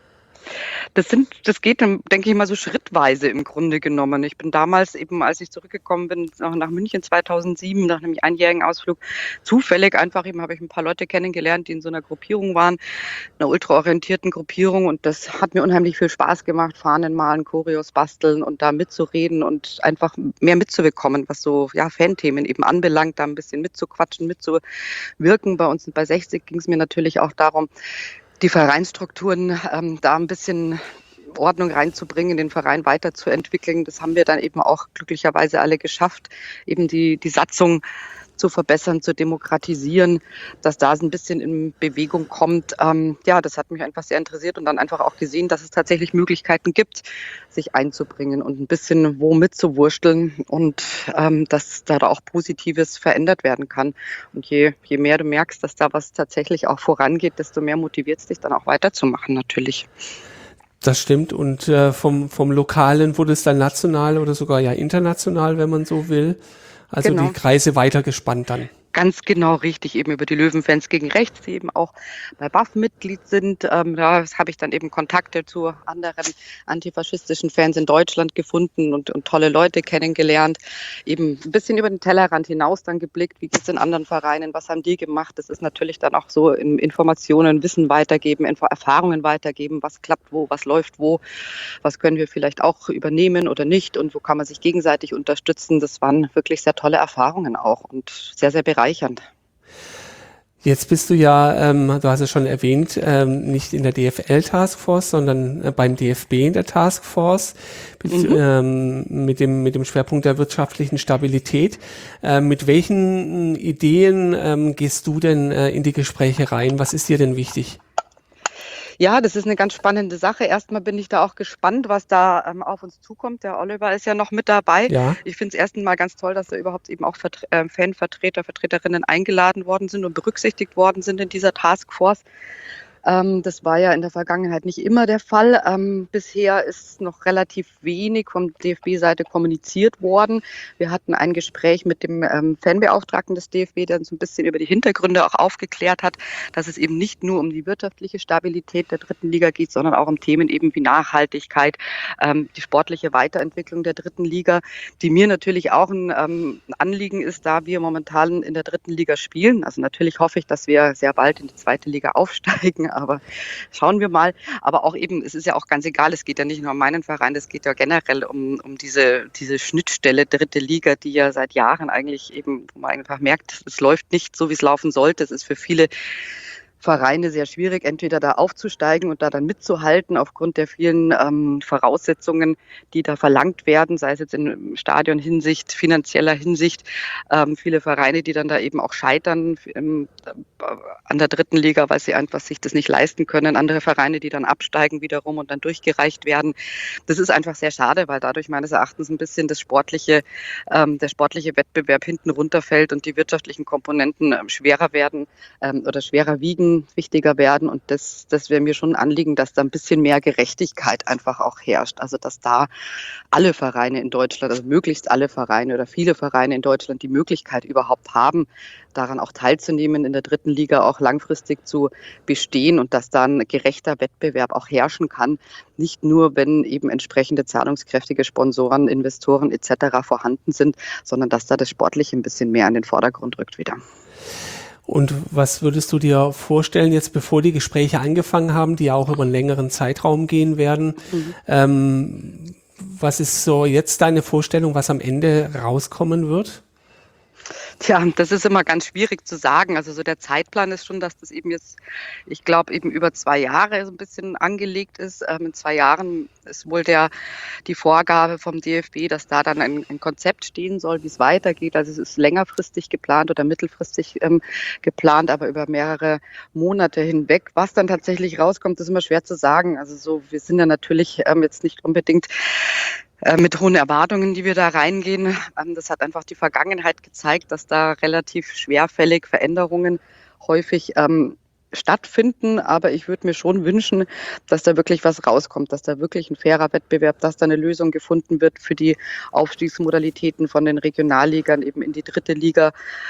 Das geht, denke ich mal, so schrittweise im Grunde genommen. Ich bin damals eben, als ich zurückgekommen bin, nach München 2007, nach einem einjährigen Ausflug, zufällig einfach eben habe ich ein paar Leute kennengelernt, die in so einer Gruppierung waren, einer ultraorientierten Gruppierung, und das hat mir unheimlich viel Spaß gemacht, Fahnen malen, Choreos basteln und da mitzureden und einfach mehr mitzubekommen, was so ja, Fanthemen eben anbelangt, da ein bisschen mitzuquatschen, mitzuwirken. Bei uns bei 60 ging es mir natürlich auch darum, die Vereinsstrukturen da ein bisschen Ordnung reinzubringen, den Verein weiterzuentwickeln. Das haben wir dann eben auch glücklicherweise alle geschafft, eben die Satzung zu verbessern, zu demokratisieren, dass da ein bisschen in Bewegung kommt. Ja, das hat mich einfach sehr interessiert und dann einfach auch gesehen, dass es tatsächlich Möglichkeiten gibt, sich einzubringen und ein bisschen wo mitzuwursteln und dass da auch Positives verändert werden kann. Und je mehr du merkst, dass da was tatsächlich auch vorangeht, desto mehr motiviert es dich dann auch weiterzumachen natürlich. Das stimmt, und vom Lokalen wurde es dann national oder sogar ja international, wenn man so will. Also genau. Die Kreise weitergespannt dann. Ganz genau richtig, eben über die Löwenfans gegen Rechts, die eben auch bei BAF Mitglied sind. Da habe ich dann eben Kontakte zu anderen antifaschistischen Fans in Deutschland gefunden und tolle Leute kennengelernt. Eben ein bisschen über den Tellerrand hinaus dann geblickt, wie geht es in anderen Vereinen, was haben die gemacht. Das ist natürlich dann auch so in Informationen, Wissen weitergeben, Erfahrungen weitergeben, was klappt wo, was läuft wo, was können wir vielleicht auch übernehmen oder nicht und wo kann man sich gegenseitig unterstützen. Das waren wirklich sehr tolle Erfahrungen auch und sehr, sehr bereichernd. Jetzt bist du ja, du hast es schon erwähnt, nicht in der DFL-Taskforce, sondern beim DFB in der Taskforce mit dem Schwerpunkt der wirtschaftlichen Stabilität. Mit welchen Ideen gehst du denn in die Gespräche rein? Was ist dir denn wichtig? Ja, das ist eine ganz spannende Sache. Erstmal bin ich da auch gespannt, was da auf uns zukommt. Der Oliver ist ja noch mit dabei. Ja. Ich finde es erst einmal ganz toll, dass da überhaupt eben auch Fanvertreter, Vertreterinnen eingeladen worden sind und berücksichtigt worden sind in dieser Taskforce. Das war ja in der Vergangenheit nicht immer der Fall. Bisher ist noch relativ wenig vom DFB-Seite kommuniziert worden. Wir hatten ein Gespräch mit dem Fanbeauftragten des DFB, der uns ein bisschen über die Hintergründe auch aufgeklärt hat, dass es eben nicht nur um die wirtschaftliche Stabilität der dritten Liga geht, sondern auch um Themen eben wie Nachhaltigkeit, die sportliche Weiterentwicklung der dritten Liga, die mir natürlich auch ein Anliegen ist, da wir momentan in der dritten Liga spielen. Also natürlich hoffe ich, dass wir sehr bald in die zweite Liga aufsteigen, aber schauen wir mal. Aber auch eben, es ist ja auch ganz egal, es geht ja nicht nur um meinen Verein, es geht ja generell um diese Schnittstelle dritte Liga, die ja seit Jahren eigentlich eben, wo man einfach merkt, es läuft nicht so, wie es laufen sollte. Es ist für viele Vereine sehr schwierig, entweder da aufzusteigen und da dann mitzuhalten aufgrund der vielen Voraussetzungen, die da verlangt werden, sei es jetzt in Stadionhinsicht, finanzieller Hinsicht. Viele Vereine, die dann da eben auch scheitern an der dritten Liga, weil sie einfach sich das nicht leisten können. Andere Vereine, die dann absteigen wiederum und dann durchgereicht werden. Das ist einfach sehr schade, weil dadurch meines Erachtens ein bisschen der sportliche Wettbewerb hinten runterfällt und die wirtschaftlichen Komponenten schwerer werden oder schwerer wiegen, wichtiger werden. Und das wäre mir schon ein Anliegen, dass da ein bisschen mehr Gerechtigkeit einfach auch herrscht. Also dass da alle Vereine in Deutschland, also möglichst alle Vereine oder viele Vereine in Deutschland die Möglichkeit überhaupt haben, daran auch teilzunehmen, in der dritten Liga auch langfristig zu bestehen und dass dann gerechter Wettbewerb auch herrschen kann. Nicht nur, wenn eben entsprechende zahlungskräftige Sponsoren, Investoren etc. vorhanden sind, sondern dass da das Sportliche ein bisschen mehr in den Vordergrund rückt wieder. Und was würdest du dir vorstellen, jetzt bevor die Gespräche angefangen haben, die ja auch über einen längeren Zeitraum gehen werden? Was ist so jetzt deine Vorstellung, was am Ende rauskommen wird? Tja, das ist immer ganz schwierig zu sagen. Also so der Zeitplan ist schon, dass das eben jetzt, ich glaube, eben über 2 Jahre so ein bisschen angelegt ist. In 2 Jahren ist wohl die Vorgabe vom DFB, dass da dann ein Konzept stehen soll, wie es weitergeht. Also es ist längerfristig geplant oder mittelfristig geplant, aber über mehrere Monate hinweg. Was dann tatsächlich rauskommt, ist immer schwer zu sagen. Also so, wir sind ja natürlich jetzt nicht unbedingt mit hohen Erwartungen, die wir da reingehen. Das hat einfach die Vergangenheit gezeigt, dass da relativ schwerfällig Veränderungen häufig stattfinden. Aber ich würde mir schon wünschen, dass da wirklich was rauskommt, dass da wirklich ein fairer Wettbewerb, dass da eine Lösung gefunden wird für die Aufstiegsmodalitäten von den Regionalligern eben in die dritte Liga.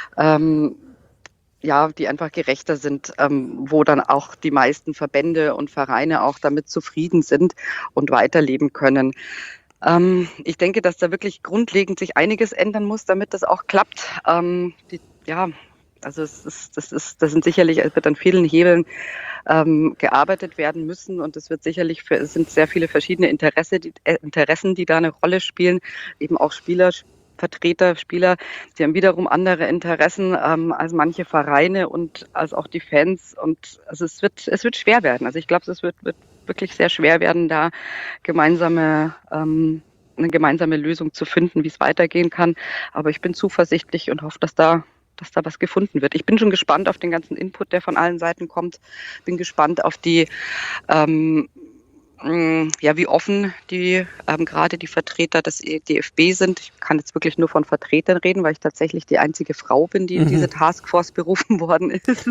Die einfach gerechter sind, wo dann auch die meisten Verbände und Vereine auch damit zufrieden sind und weiterleben können. Ich denke, dass da wirklich grundlegend sich einiges ändern muss, damit das auch klappt. Also das sind sicherlich, es wird an vielen Hebeln gearbeitet werden müssen und es sind sehr viele verschiedene Interessen, die da eine Rolle spielen, eben auch Spieler, die haben wiederum andere Interessen als manche Vereine und als auch die Fans. Und also es wird schwer werden. Also ich glaube, es wird wirklich sehr schwer werden, da eine gemeinsame Lösung zu finden, wie es weitergehen kann. Aber ich bin zuversichtlich und hoffe, dass da was gefunden wird. Ich bin schon gespannt auf den ganzen Input, der von allen Seiten kommt. Bin gespannt auf die wie offen die gerade die Vertreter des DFB sind. Ich kann jetzt wirklich nur von Vertretern reden, weil ich tatsächlich die einzige Frau bin, die in diese Taskforce berufen worden ist.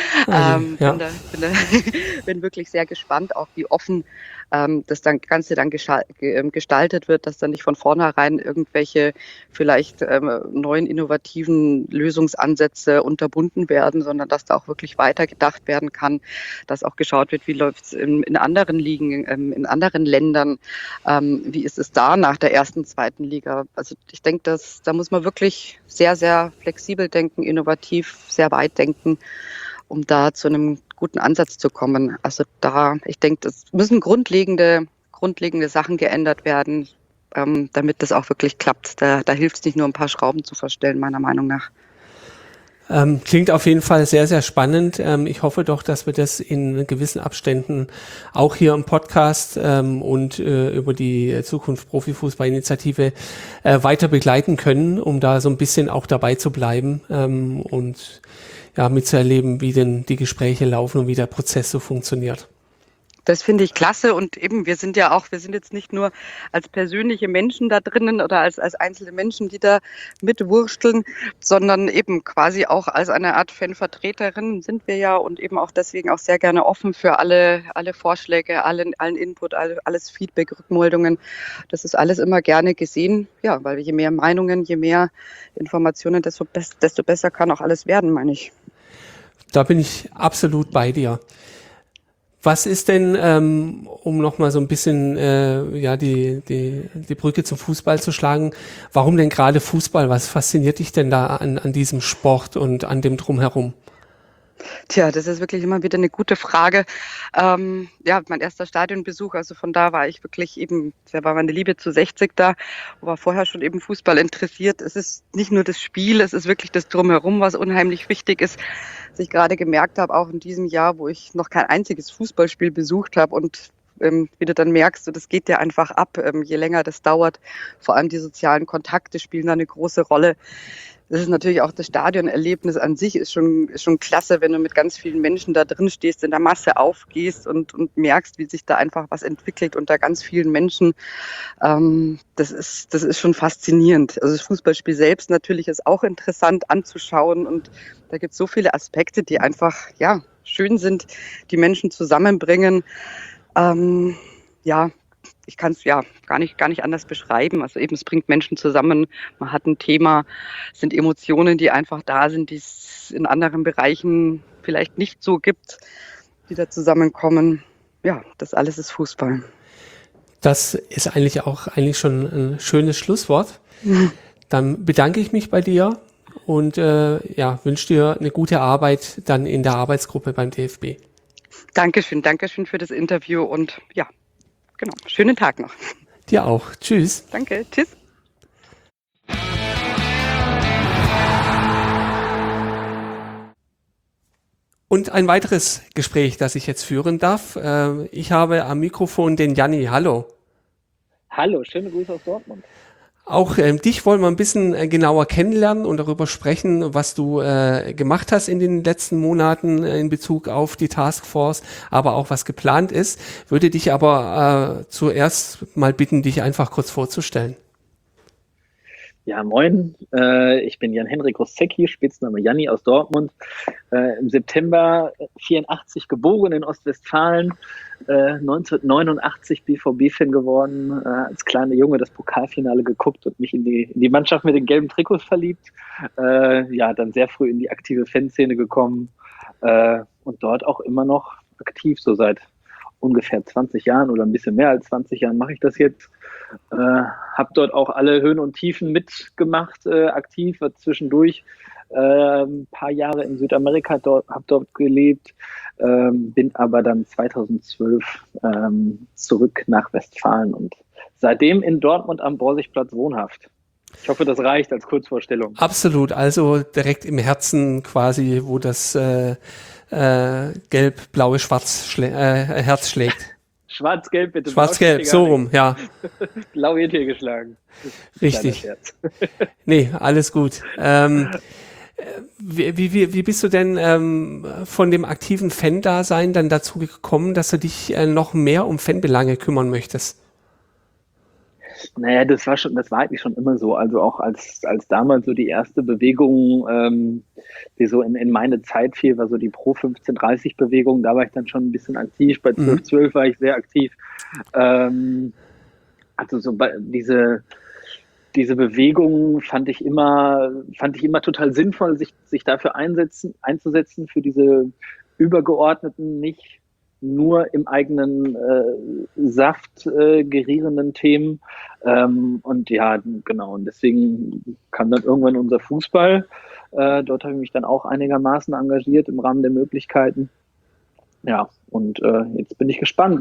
Bin wirklich sehr gespannt, auch wie offen das Ganze dann gestaltet wird, dass dann nicht von vornherein irgendwelche vielleicht neuen innovativen Lösungsansätze unterbunden werden, sondern dass da auch wirklich weitergedacht werden kann, dass auch geschaut wird, wie läuft es in anderen Ligen, in anderen Ländern, wie ist es da nach der ersten, zweiten Liga. Also ich denke, da muss man wirklich sehr, sehr flexibel denken, innovativ, sehr weit denken, um da zu einem guten Ansatz zu kommen. Also ich denke, es müssen grundlegende Sachen geändert werden, damit das auch wirklich klappt. Da hilft es nicht nur, ein paar Schrauben zu verstellen, meiner Meinung nach. Klingt auf jeden Fall sehr, sehr spannend. Ich hoffe doch, dass wir das in gewissen Abständen auch hier im Podcast und über die Zukunft Profifußball-Initiative weiter begleiten können, um da so ein bisschen auch dabei zu bleiben und mitzuerleben, wie denn die Gespräche laufen und wie der Prozess so funktioniert. Das finde ich klasse und eben, wir sind jetzt nicht nur als persönliche Menschen da drinnen oder als einzelne Menschen, die da mitwursteln, sondern eben quasi auch als eine Art Fanvertreterin sind wir ja und eben auch deswegen auch sehr gerne offen für alle Vorschläge, allen Input, alles Feedback, Rückmeldungen. Das ist alles immer gerne gesehen, ja, weil je mehr Meinungen, je mehr Informationen, desto besser kann auch alles werden, meine ich. Da bin ich absolut bei dir. Was ist denn, um nochmal so ein bisschen die Brücke zum Fußball zu schlagen, warum denn gerade Fußball? Was fasziniert dich denn da an diesem Sport und an dem Drumherum? Tja, das ist wirklich immer wieder eine gute Frage. Mein erster Stadionbesuch, also von da war ich wirklich eben, da war meine Liebe zu 60 da, war vorher schon eben Fußball interessiert. Es ist nicht nur das Spiel, es ist wirklich das Drumherum, was unheimlich wichtig ist. Was ich gerade gemerkt habe, auch in diesem Jahr, wo ich noch kein einziges Fußballspiel besucht habe und wie du dann merkst, das geht ja einfach ab, je länger das dauert. Vor allem die sozialen Kontakte spielen da eine große Rolle. Das ist natürlich auch das Stadionerlebnis an sich ist schon klasse, wenn du mit ganz vielen Menschen da drin stehst, in der Masse aufgehst und merkst, wie sich da einfach was entwickelt unter ganz vielen Menschen. Das ist schon faszinierend. Also das Fußballspiel selbst natürlich ist auch interessant anzuschauen und da gibt es so viele Aspekte, die einfach schön sind, die Menschen zusammenbringen. Ich kann es gar nicht anders beschreiben. Also eben, es bringt Menschen zusammen, man hat ein Thema, es sind Emotionen, die einfach da sind, die es in anderen Bereichen vielleicht nicht so gibt, die da zusammenkommen. Ja, das alles ist Fußball. Das ist eigentlich schon ein schönes Schlusswort. Dann bedanke ich mich bei dir und wünsche dir eine gute Arbeit dann in der Arbeitsgruppe beim DFB. Dankeschön für das Interview und genau, schönen Tag noch. Dir auch. Tschüss. Danke, tschüss. Und ein weiteres Gespräch, das ich jetzt führen darf. Ich habe am Mikrofon den Janni. Hallo. Hallo, schöne Grüße aus Dortmund. Auch dich wollen wir ein bisschen genauer kennenlernen und darüber sprechen, was du gemacht hast in den letzten Monaten in Bezug auf die Taskforce, aber auch was geplant ist. Würde dich aber zuerst mal bitten, dich einfach kurz vorzustellen. Ja, moin, ich bin Jan-Henrik Rossecki, Spitzname Janni aus Dortmund, im September 84 geboren in Ostwestfalen, 1989 BVB-Fan geworden, als kleiner Junge das Pokalfinale geguckt und mich in die Mannschaft mit den gelben Trikots verliebt, dann sehr früh in die aktive Fanszene gekommen und dort auch immer noch aktiv, so seit ungefähr 20 Jahren oder ein bisschen mehr als 20 Jahren mache ich das jetzt. Habe dort auch alle Höhen und Tiefen mitgemacht, aktiv, war zwischendurch ein paar Jahre in Südamerika, habe dort gelebt, bin aber dann 2012 zurück nach Westfalen und seitdem in Dortmund am Borsigplatz wohnhaft. Ich hoffe, das reicht als Kurzvorstellung. Absolut, also direkt im Herzen quasi, wo das gelb-blaue Herz schlägt. Schwarz-Gelb bitte. Schwarz-Gelb, so rum, ja. Blau wird hier geschlagen. Richtig. Nee, alles gut. Wie bist du denn von dem aktiven Fan-Dasein dann dazu gekommen, dass du dich noch mehr um Fanbelange kümmern möchtest? Naja, das war eigentlich schon immer so. Also auch als damals so die erste Bewegung, die so in meine Zeit fiel, war so die Pro 1530 Bewegung. Da war ich dann schon ein bisschen aktiv. Bei 1212 war ich sehr aktiv. Also so diese Bewegung fand ich immer total sinnvoll, sich dafür einzusetzen für diese übergeordneten, nicht nur im eigenen Saft gerierenden Themen. Und deswegen kam dann irgendwann unser Fußball. Dort habe ich mich dann auch einigermaßen engagiert im Rahmen der Möglichkeiten. Ja, und jetzt bin ich gespannt,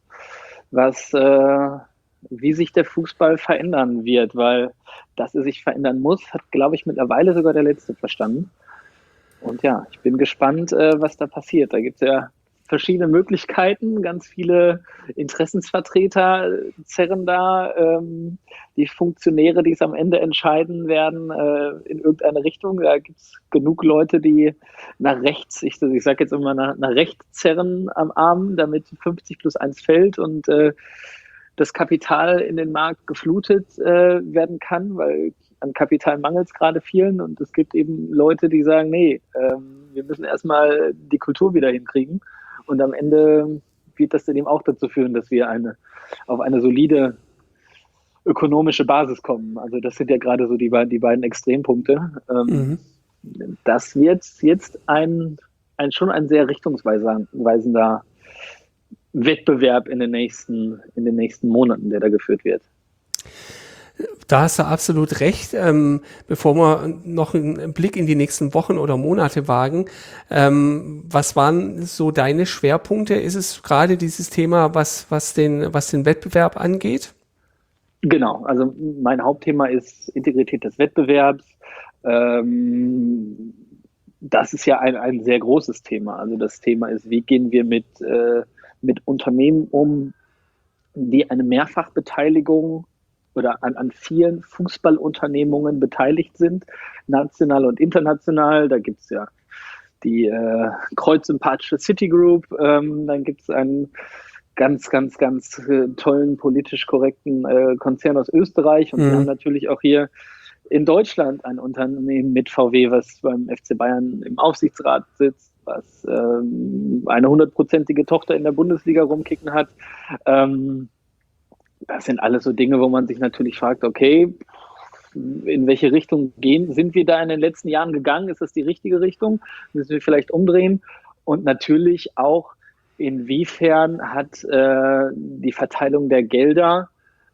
wie sich der Fußball verändern wird, weil dass er sich verändern muss, hat, glaube ich, mittlerweile sogar der Letzte verstanden. Und ja, ich bin gespannt, was da passiert. Da gibt es ja verschiedene Möglichkeiten, ganz viele Interessensvertreter zerren da die Funktionäre, die es am Ende entscheiden werden, in irgendeine Richtung. Da gibt es genug Leute, die nach rechts, ich sage jetzt immer nach rechts zerren am Arm, damit 50+1 fällt und das Kapital in den Markt geflutet werden kann, weil an Kapital mangelt es gerade vielen und es gibt eben Leute, die sagen, nee, wir müssen erstmal die Kultur wieder hinkriegen und am Ende wird das dann eben auch dazu führen, dass wir auf eine solide ökonomische Basis kommen. Also das sind ja gerade so die beiden Extrempunkte. Das wird jetzt schon ein sehr richtungsweisender Wettbewerb in den nächsten Monaten, der da geführt wird. Da hast du absolut recht. Bevor wir noch einen Blick in die nächsten Wochen oder Monate wagen, was waren so deine Schwerpunkte? Ist es gerade dieses Thema, was den Wettbewerb angeht? Genau, also mein Hauptthema ist Integrität des Wettbewerbs. Das ist ja ein sehr großes Thema. Also das Thema ist, wie gehen wir mit Unternehmen um, die eine Mehrfachbeteiligung oder an vielen Fußballunternehmungen beteiligt sind, national und international. Da gibt es ja die kreuzsympathische Citigroup, dann gibt es einen ganz tollen, politisch korrekten Konzern aus Österreich und wir haben natürlich auch hier in Deutschland ein Unternehmen mit VW, was beim FC Bayern im Aufsichtsrat sitzt, was eine 100%ige Tochter in der Bundesliga rumkicken hat. Das sind alles so Dinge, wo man sich natürlich fragt, okay, in welche Richtung sind wir da in den letzten Jahren gegangen? Ist das die richtige Richtung? Müssen wir vielleicht umdrehen? Und natürlich auch, inwiefern hat die Verteilung der Gelder,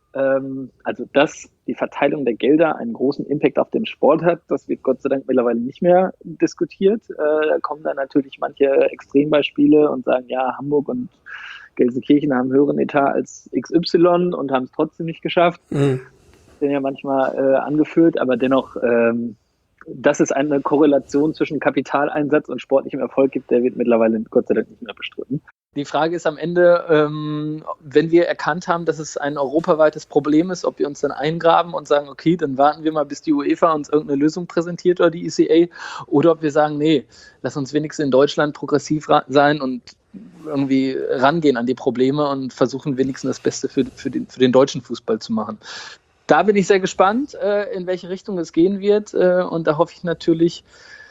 die Verteilung der Gelder einen großen Impact auf den Sport hat, das wird Gott sei Dank mittlerweile nicht mehr diskutiert. Da kommen dann natürlich manche Extrembeispiele und sagen, ja, Hamburg und Gelsenkirchen haben einen höheren Etat als XY und haben es trotzdem nicht geschafft. Sind ja manchmal angeführt, aber dennoch, dass es eine Korrelation zwischen Kapitaleinsatz und sportlichem Erfolg gibt, der wird mittlerweile Gott sei Dank nicht mehr bestritten. Die Frage ist am Ende, wenn wir erkannt haben, dass es ein europaweites Problem ist, ob wir uns dann eingraben und sagen, okay, dann warten wir mal, bis die UEFA uns irgendeine Lösung präsentiert oder die ECA, oder ob wir sagen, nee, lass uns wenigstens in Deutschland progressiv sein und irgendwie rangehen an die Probleme und versuchen wenigstens das Beste für den deutschen Fußball zu machen. Da bin ich sehr gespannt, in welche Richtung es gehen wird, und da hoffe ich natürlich,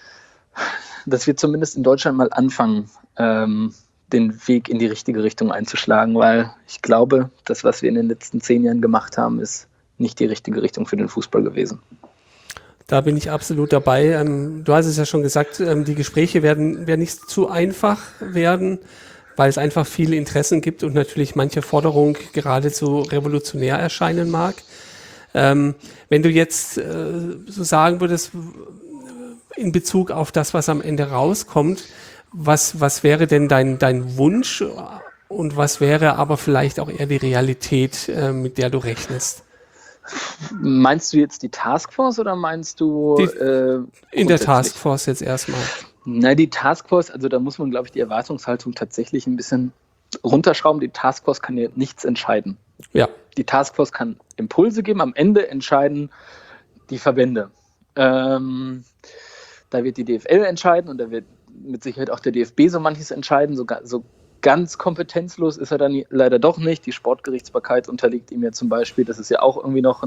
dass wir zumindest in Deutschland mal anfangen, den Weg in die richtige Richtung einzuschlagen, weil ich glaube, das, was wir in den letzten 10 Jahren gemacht haben, ist nicht die richtige Richtung für den Fußball gewesen. Da bin ich absolut dabei. Du hast es ja schon gesagt, die Gespräche werden nicht zu einfach werden, weil es einfach viele Interessen gibt und natürlich manche Forderung geradezu revolutionär erscheinen mag. Wenn du jetzt so sagen würdest, in Bezug auf das, was am Ende rauskommt, was wäre denn dein Wunsch und was wäre aber vielleicht auch eher die Realität, mit der du rechnest? Meinst du jetzt die Taskforce oder meinst du in der Taskforce jetzt erstmal? Na, die Taskforce, also da muss man, glaube ich, die Erwartungshaltung tatsächlich ein bisschen runterschrauben. Die Taskforce kann ja nichts entscheiden. Ja. Die Taskforce kann Impulse geben, am Ende entscheiden die Verbände. Da wird die DFL entscheiden und da wird mit Sicherheit auch der DFB so manches entscheiden. So ganz kompetenzlos ist er dann leider doch nicht. Die Sportgerichtsbarkeit unterliegt ihm ja zum Beispiel. Das ist ja auch irgendwie noch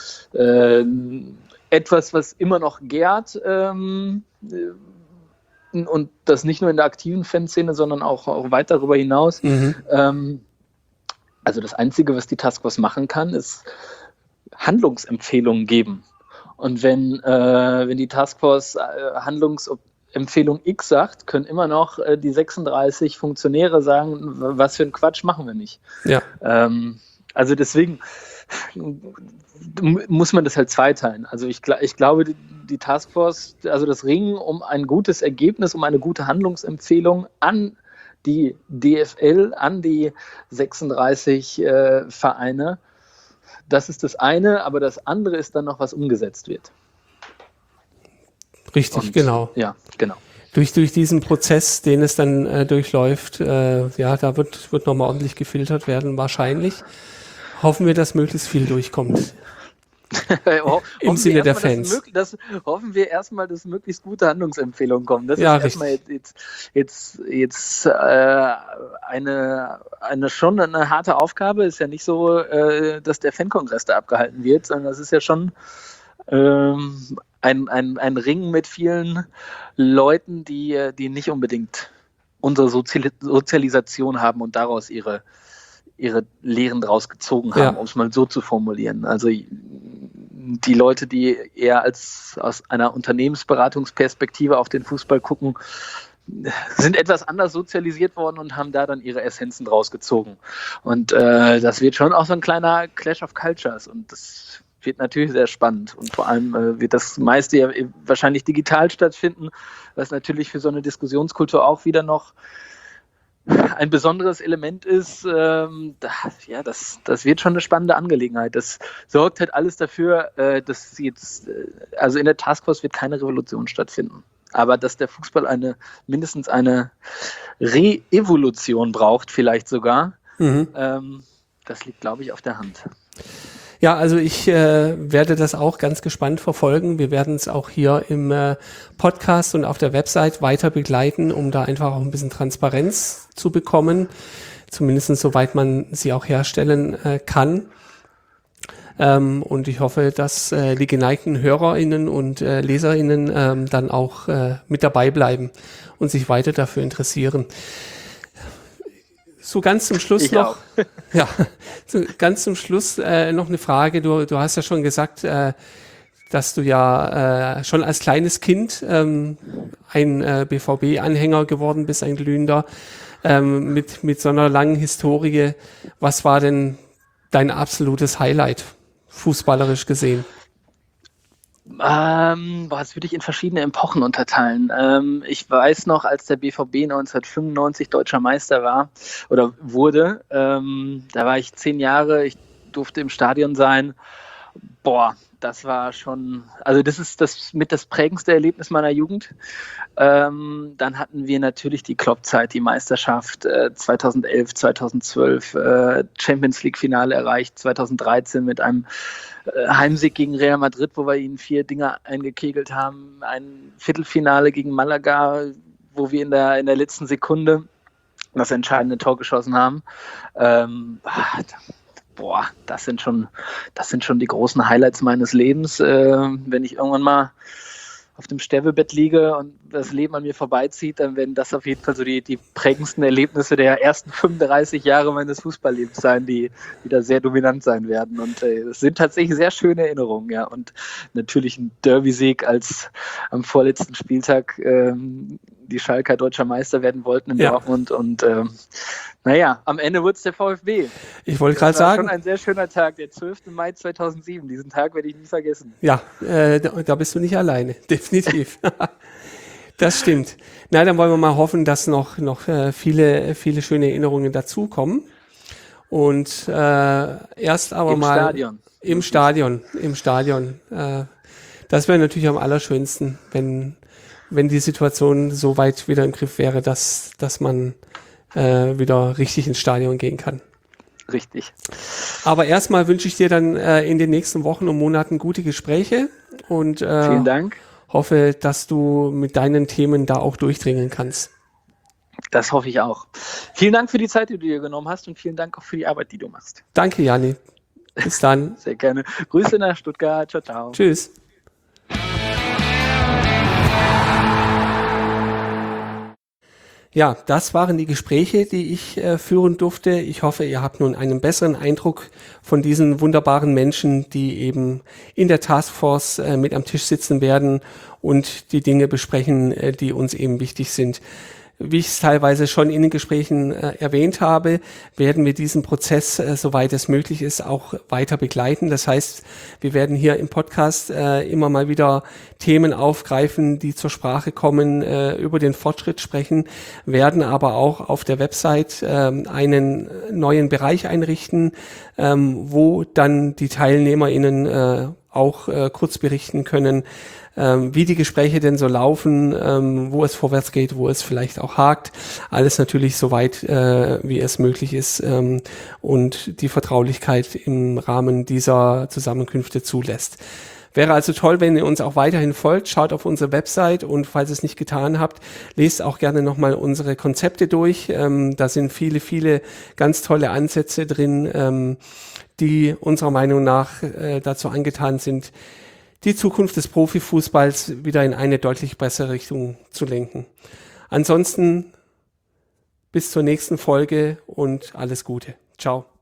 etwas, was immer noch gärt. Und das nicht nur in der aktiven Fanszene, sondern auch weit darüber hinaus. Also das Einzige, was die Taskforce machen kann, ist Handlungsempfehlungen geben. Und wenn die Taskforce Handlungsempfehlung X sagt, können immer noch die 36 Funktionäre sagen, was für ein Quatsch machen wir nicht. Ja. Also deswegen muss man das halt zweiteilen. Also ich glaube, die Taskforce, also das Ringen um ein gutes Ergebnis, um eine gute Handlungsempfehlung an die DFL, an die 36 Vereine, das ist das eine, aber das andere ist dann noch, was umgesetzt wird. Richtig, genau. Ja, genau. durch diesen Prozess, den es dann durchläuft, da wird nochmal ordentlich gefiltert werden, wahrscheinlich. Hoffen wir, dass möglichst viel durchkommt. Im Sinne der Fans. Hoffen wir erstmal, dass möglichst gute Handlungsempfehlungen kommen. Das ist erstmal jetzt eine harte Aufgabe. Ist ja nicht so, dass der Fankongress da abgehalten wird, sondern das ist ja schon ein Ring mit vielen Leuten, die nicht unbedingt unsere Sozialisation haben und daraus ihre Lehren draus gezogen haben, um es mal so zu formulieren. Also die Leute, die eher aus einer Unternehmensberatungsperspektive auf den Fußball gucken, sind etwas anders sozialisiert worden und haben da dann ihre Essenzen draus gezogen. Und das wird schon auch so ein kleiner Clash of Cultures und das wird natürlich sehr spannend und vor allem wird das meiste ja wahrscheinlich digital stattfinden, was natürlich für so eine Diskussionskultur auch wieder noch ein besonderes Element ist. Das wird schon eine spannende Angelegenheit. Das sorgt halt alles dafür, dass jetzt, also in der Taskforce wird keine Revolution stattfinden. Aber dass der Fußball mindestens eine Re-Evolution braucht, vielleicht sogar, das liegt, glaube ich, auf der Hand. Ja, also ich werde das auch ganz gespannt verfolgen. Wir werden es auch hier im Podcast und auf der Website weiter begleiten, um da einfach auch ein bisschen Transparenz zu bekommen, zumindest soweit man sie auch herstellen kann. Und ich hoffe, dass die geneigten HörerInnen und LeserInnen dann auch mit dabei bleiben und sich weiter dafür interessieren. So ganz zum Schluss noch. Ja, ganz zum Schluss noch eine Frage. Du hast ja schon gesagt, dass du ja schon als kleines Kind ein BVB-Anhänger geworden bist, ein glühender, mit so einer langen Historie. Was war denn dein absolutes Highlight, fußballerisch gesehen? Das würde ich in verschiedene Epochen unterteilen. Ich weiß noch, als der BVB 1995 deutscher Meister war oder wurde, da war ich 10 Jahre, ich durfte im Stadion sein. Das war schon, also das ist das prägendste Erlebnis meiner Jugend. Dann hatten wir natürlich die Klopp-Zeit, die Meisterschaft 2011, 2012, Champions League-Finale erreicht, 2013 mit einem Heimsieg gegen Real Madrid, wo wir ihnen 4 Dinger eingekegelt haben, ein Viertelfinale gegen Malaga, wo wir in der letzten Sekunde das entscheidende Tor geschossen haben. Das sind schon die großen Highlights meines Lebens. Wenn ich irgendwann mal auf dem Sterbebett liege und das Leben an mir vorbeizieht, dann werden das auf jeden Fall so die prägendsten Erlebnisse der ersten 35 Jahre meines Fußballlebens sein, die wieder sehr dominant sein werden. Und es sind tatsächlich sehr schöne Erinnerungen, ja. Und natürlich ein Derby-Sieg, als am vorletzten Spieltag die Schalker deutscher Meister werden wollten in Dortmund und am Ende wurde es der VfB. Ich wollte gerade sagen. Das war schon ein sehr schöner Tag, der 12. Mai 2007. Diesen Tag werde ich nie vergessen. Ja, da bist du nicht alleine, definitiv. Das stimmt. Na, dann wollen wir mal hoffen, dass noch viele, viele schöne Erinnerungen dazukommen. Und erst aber im Stadion. Das wäre natürlich am allerschönsten, wenn die Situation so weit wieder im Griff wäre, dass man wieder richtig ins Stadion gehen kann. Richtig. Aber erstmal wünsche ich dir dann in den nächsten Wochen und Monaten gute Gespräche und vielen Dank. Hoffe, dass du mit deinen Themen da auch durchdringen kannst. Das hoffe ich auch. Vielen Dank für die Zeit, die du dir genommen hast und vielen Dank auch für die Arbeit, die du machst. Danke, Janni. Bis dann. Sehr gerne. Grüße nach Stuttgart. Ciao, ciao. Tschüss. Ja, das waren die Gespräche, die ich führen durfte. Ich hoffe, ihr habt nun einen besseren Eindruck von diesen wunderbaren Menschen, die eben in der Taskforce mit am Tisch sitzen werden und die Dinge besprechen, die uns eben wichtig sind. Wie ich es teilweise schon in den Gesprächen erwähnt habe, werden wir diesen Prozess, soweit es möglich ist, auch weiter begleiten. Das heißt, wir werden hier im Podcast immer mal wieder Themen aufgreifen, die zur Sprache kommen, über den Fortschritt sprechen, werden aber auch auf der Website einen neuen Bereich einrichten, wo dann die TeilnehmerInnen auch kurz berichten können, wie die Gespräche denn so laufen, wo es vorwärts geht, wo es vielleicht auch hakt. Alles natürlich so weit, wie es möglich ist und die Vertraulichkeit im Rahmen dieser Zusammenkünfte zulässt. Wäre also toll, wenn ihr uns auch weiterhin folgt. Schaut auf unsere Website und falls ihr es nicht getan habt, lest auch gerne nochmal unsere Konzepte durch. Da sind viele ganz tolle Ansätze drin, die unserer Meinung nach dazu angetan sind, die Zukunft des Profifußballs wieder in eine deutlich bessere Richtung zu lenken. Ansonsten bis zur nächsten Folge und alles Gute. Ciao.